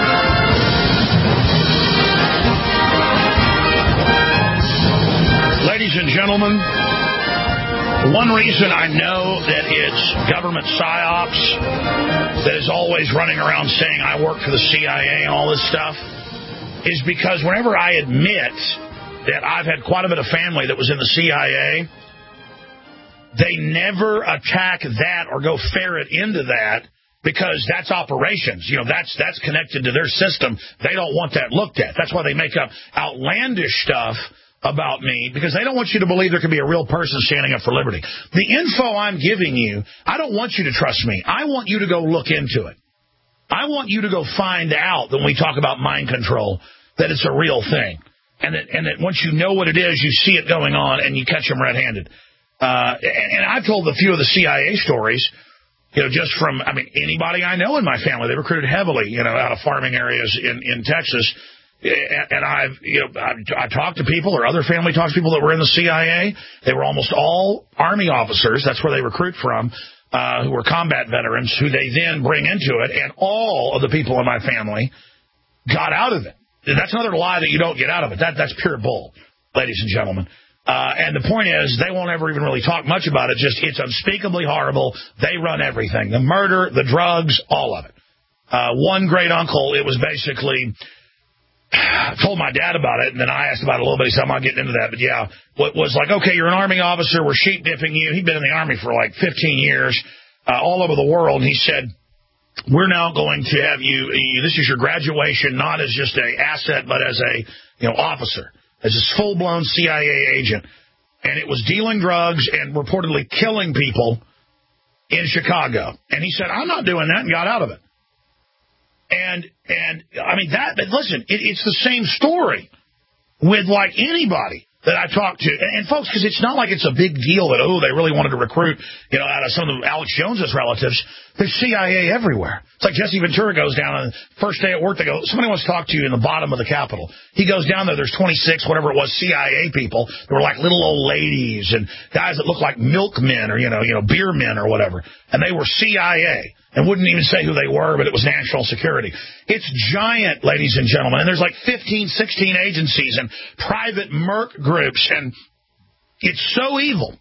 Speaker 2: Ladies and gentlemen, one reason I know that it's government psyops that is always running around saying I work for the C I A and all this stuff is because whenever I admit that I've had quite a bit of family that was in the C I A, they never attack that or go ferret into that because that's operations. You know, that's that's connected to their system. They don't want that looked at. That's why they make up outlandish stuff about me, because they don't want you to believe there could be a real person standing up for liberty. The info I'm giving you, I don't want you to trust me. I want you to go look into it. I want you to go find out that when we talk about mind control, that it's a real thing. And that, and that once you know what it is, you see it going on and you catch them red-handed. Uh, and, and I've told a few of the C I A stories, you know, just from, I mean, anybody I know in my family. They recruited heavily, you know, out of farming areas in, in Texas. And I've, you know, I, I talked to people, or other family talks to people that were in the C I A. They were almost all Army officers. That's where they recruit from, uh, who were combat veterans, who they then bring into it. And all of the people in my family got out of it. That's another lie that you don't get out of it. That that's pure bull, ladies and gentlemen. Uh, and the point is, they won't ever even really talk much about it. Just it's unspeakably horrible. They run everything: the murder, the drugs, all of it. Uh, one great uncle, it was basically. I told my dad about it, and then I asked about it a little bit. He said, I'm not getting into that. But, yeah, what was like, okay, you're an Army officer. We're sheep dipping you. He'd been in the Army for like fifteen years, uh, all over the world. And he said, we're now going to have you, you, this is your graduation, not as just a asset, but as a, you know, officer, as a full-blown C I A agent. And it was dealing drugs and reportedly killing people in Chicago. And he said, I'm not doing that, and got out of it. And, and I mean, that, but listen, it, it's the same story with, like, anybody that I talked to. And, and folks, because it's not like it's a big deal that, oh, they really wanted to recruit, you know, out of some of Alex Jones's relatives. There's C I A everywhere. It's like Jesse Ventura goes down on the first day at work. They go, somebody wants to talk to you in the bottom of the Capitol. He goes down there. There's twenty-six, whatever it was, C I A people. There were like little old ladies and guys that looked like milkmen or, you know, you know, beer men or whatever. And they were C I A and wouldn't even say who they were, but it was national security. It's giant, ladies and gentlemen. And there's like fifteen, sixteen agencies and private merc groups. And it's so evil.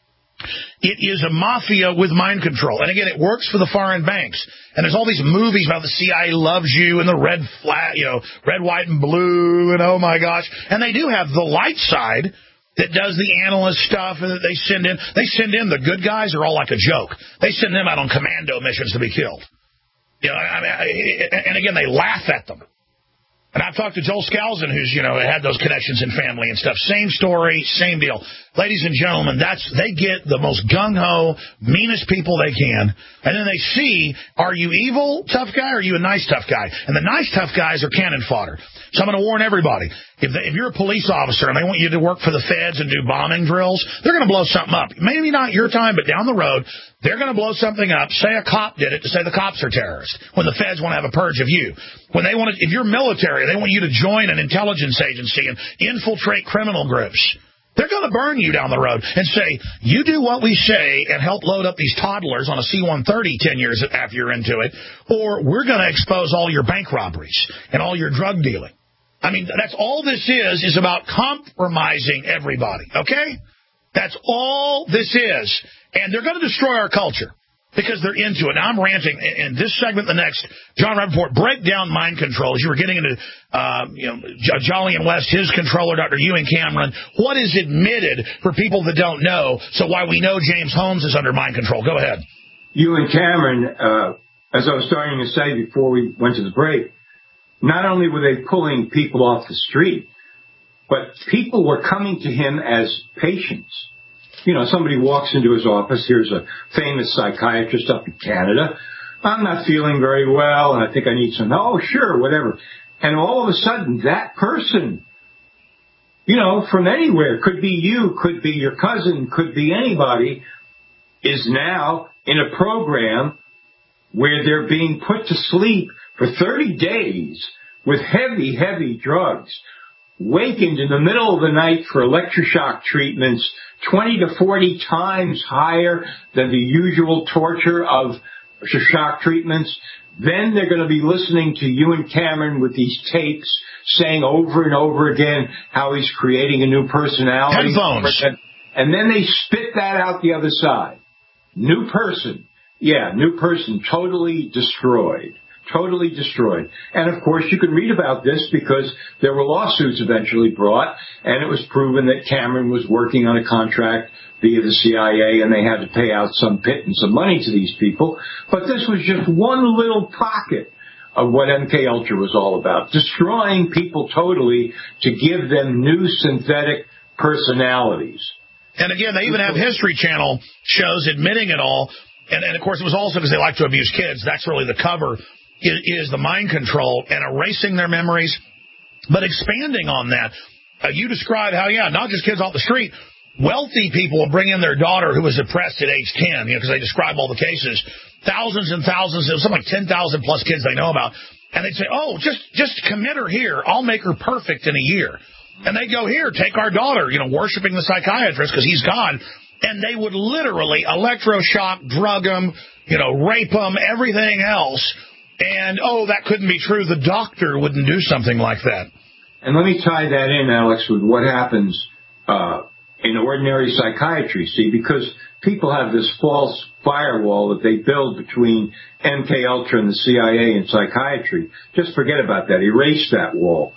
Speaker 2: It is a mafia with mind control. And again, it works for the foreign banks. And there's all these movies about the C I A loves you and the red flag, you know, red, white, and blue, and oh my gosh. And they do have the light side that does the analyst stuff and that they send in. They send in the good guys are all like a joke. They send them out on commando missions to be killed. You know, I mean, I, and again, they laugh at them. And I've talked to Joel Scalzon, who's, you know, had those connections in family and stuff. Same story, same deal. Ladies and gentlemen, that's they get the most gung-ho, meanest people they can. And then they see, are you evil, tough guy, or are you a nice, tough guy? And the nice, tough guys are cannon fodder. So I'm going to warn everybody. If, they, if you're a police officer and they want you to work for the feds and do bombing drills, they're going to blow something up. Maybe not your time, but down the road, they're going to blow something up. Say a cop did it to say the cops are terrorists when the feds want to have a purge of you. When they want to, if you're military, they want you to join an intelligence agency and infiltrate criminal groups. They're going to burn you down the road and say, you do what we say and help load up these toddlers on a C one thirty ten years after you're into it, or we're going to expose all your bank robberies and all your drug dealing. I mean, that's all this is, is about compromising everybody, okay? That's all this is. And they're going to destroy our culture because they're into it. Now, I'm ranting. In this segment, the next, John Rappaport, break down mind control. As you were getting into, uh, you know, Jolly and West, his controller, Doctor Ewan Cameron. What is admitted for people that don't know, so why we know James Holmes is under mind control? Go ahead.
Speaker 18: Ewan Cameron, uh, as I was starting to say before we went to the break, not only were they pulling people off the street, but people were coming to him as patients. You know, somebody walks into his office. Here's a famous psychiatrist up in Canada. I'm not feeling very well, and I think I need some. Oh, sure, whatever. And all of a sudden, that person, you know, from anywhere, could be you, could be your cousin, could be anybody, is now in a program where they're being put to sleep for thirty days with heavy, heavy drugs, wakened in the middle of the night for electroshock treatments, twenty to forty times higher than the usual torture of shock treatments. Then they're going to be listening to Ewan Cameron with these tapes saying over and over again how he's creating a new personality.
Speaker 2: Headphones.
Speaker 18: And then they spit that out the other side. New person. Yeah, new person totally destroyed. Totally destroyed. And, of course, you can read about this because there were lawsuits eventually brought, and it was proven that Cameron was working on a contract via the C I A, and they had to pay out some pittance of money to these people. But this was just one little pocket of what M K Ultra was all about, destroying people totally to give them new synthetic personalities.
Speaker 2: And, again, they even have History Channel shows admitting it all. And, and of course, it was also because they like to abuse kids. That's really the cover. Is the mind control and erasing their memories, but expanding on that. Uh, you describe how, yeah, not just kids off the street, wealthy people will bring in their daughter who was depressed at age ten, you know, because they describe all the cases, thousands and thousands, it was something like ten thousand plus kids they know about, and they'd say, oh, just, just commit her here, I'll make her perfect in a year. And they go, here, take our daughter, you know, worshiping the psychiatrist because he's God, and they would literally electroshock, drug them, you know, rape them, everything else. And, oh, that couldn't be true. The doctor wouldn't do something like that.
Speaker 18: And let me tie that in, Alex, with what happens uh, in ordinary psychiatry, see, because people have this false firewall that they build between M K Ultra and the C I A and psychiatry. Just forget about that. Erase that wall.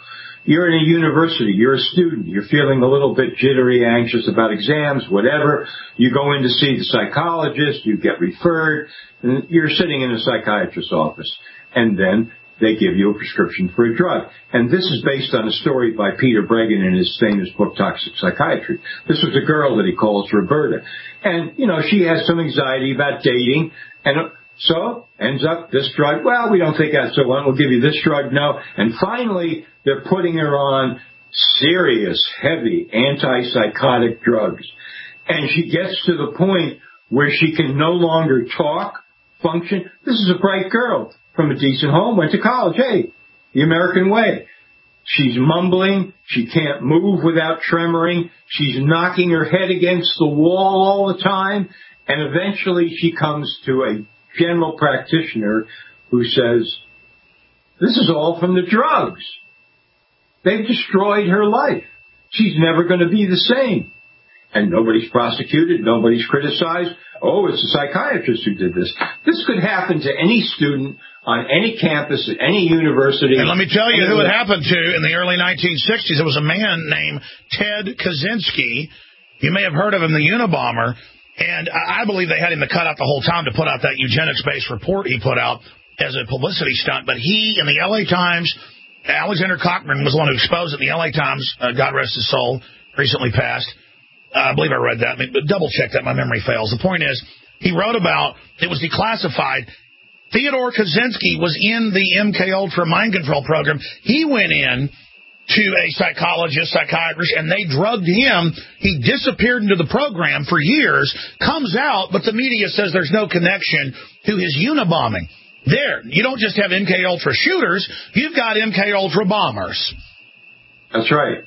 Speaker 18: You're in a university. You're a student. You're feeling a little bit jittery, anxious about exams, whatever. You go in to see the psychologist. You get referred. And you're sitting in a psychiatrist's office. And then they give you a prescription for a drug. And this is based on a story by Peter Breggin in his famous book, Toxic Psychiatry. This was a girl that he calls Roberta. And, you know, she has some anxiety about dating. And so ends up this drug. Well, we don't think that's the one. We'll give you this drug. No. And finally, they're putting her on serious, heavy antipsychotic drugs. And she gets to the point where she can no longer talk, function. This is a bright girl from a decent home, went to college. Hey, the American way. She's mumbling. She can't move without tremoring. She's knocking her head against the wall all the time. And eventually she comes to a general practitioner who says, this is all from the drugs. They've destroyed her life. She's never going to be the same. And nobody's prosecuted. Nobody's criticized. Oh, it's a psychiatrist who did this. This could happen to any student on any campus at any university.
Speaker 2: And let me tell you who it happened to in the early nineteen sixties. It was a man named Ted Kaczynski. You may have heard of him, the Unabomber. And I believe they had him to cut out the whole time to put out that eugenics-based report he put out as a publicity stunt. But he, in the L A Times, Alexander Cochran was the one who exposed it in the L A Times, uh, God rest his soul, recently passed. Uh, I believe I read that. I mean, double-check that. My memory fails. The point is, he wrote about, it was declassified. Theodore Kaczynski was in the M K Ultra mind control program. He went in to a psychologist, psychiatrist, and they drugged him. He disappeared into the program for years, comes out, but the media says there's no connection to his Unabombing. There, you don't just have M K Ultra shooters, you've got M K Ultra bombers.
Speaker 18: That's right.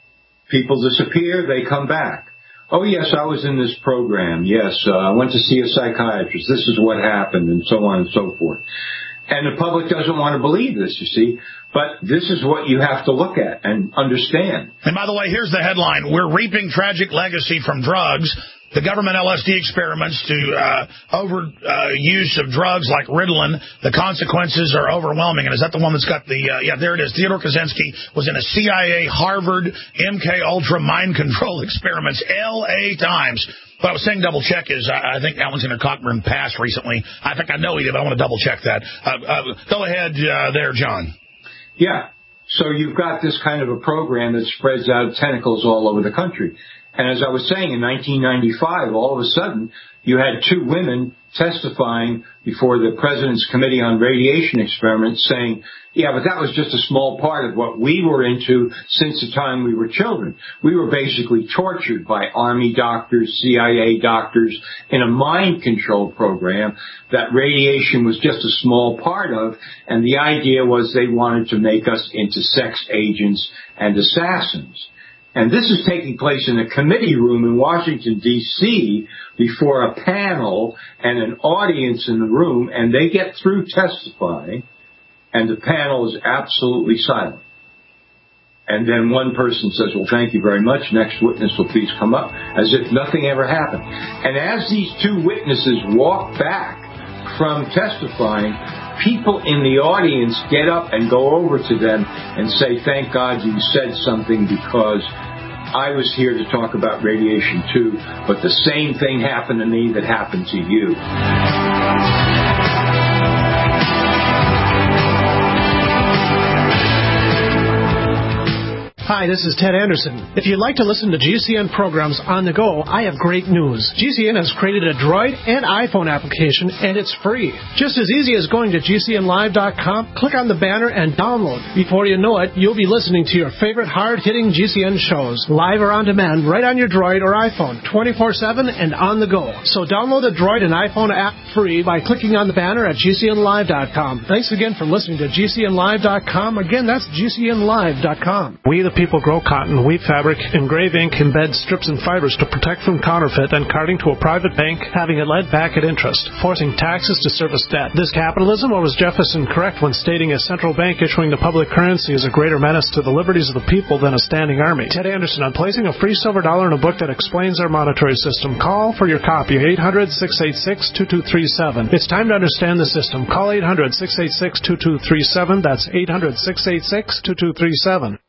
Speaker 18: People disappear, they come back. Oh, yes, I was in this program. Yes, uh, I went to see a psychiatrist. This is what happened, and so on and so forth. And the public doesn't want to believe this, you see. But this is what you have to look at and understand.
Speaker 2: And by the way, here's the headline. We're reaping tragic legacy from drugs. The government L S D experiments to uh, overuse uh, of drugs like Ritalin, the consequences are overwhelming. And is that the one that's got the, uh, yeah, there it is. Theodore Kaczynski was in a C I A, Harvard, M K Ultra mind control experiments, L A Times. What I was saying double check is I, I think Alexander Cochran passed recently. I think I know he did, but I want to double check that. Uh, uh, go ahead uh, there, John.
Speaker 18: Yeah. So you've got this kind of a program that spreads out tentacles all over the country. And as I was saying, in nineteen ninety-five, all of a sudden, you had two women testifying before the President's Committee on Radiation Experiments saying, yeah, but that was just a small part of what we were into since the time we were children. We were basically tortured by Army doctors, C I A doctors, in a mind control program that radiation was just a small part of, and the idea was they wanted to make us into sex agents and assassins. And this is taking place in a committee room in Washington, D C, before a panel and an audience in the room, and they get through testifying, and the panel is absolutely silent. And then one person says, well, thank you very much. Next witness will please come up, as if nothing ever happened. And as these two witnesses walk back from testifying, people in the audience get up and go over to them and say, thank God you said something, because I was here to talk about radiation too, but the same thing happened to me that happened to you.
Speaker 4: Hi, this is Ted Anderson. If you'd like to listen to G C N programs on the go, I have great news. G C N has created a Droid and iPhone application, and it's free. Just as easy as going to G C N live dot com, click on the banner, and download. Before you know it, you'll be listening to your favorite hard-hitting G C N shows, live or on demand, right on your Droid or iPhone, twenty-four seven and on the go. So download the Droid and iPhone app free by clicking on the banner at G C N live dot com. Thanks again for listening to G C N live dot com. Again, that's G C N live dot com. We the people grow cotton, weave fabric, engrave ink, embed strips and fibers to protect from counterfeit and carting to a private bank, having it led back at interest, forcing taxes to service debt. This capitalism, or was Jefferson correct when stating a central bank issuing the public currency is a greater menace to the liberties of the people than a standing army? Ted Anderson on placing a free silver dollar in a book that explains our monetary system. Call for your copy, eight hundred, six eight six, two two three seven. It's time to understand the system. Call eight hundred, six eight six, two two three seven. That's eight hundred, six eight six, two two three seven.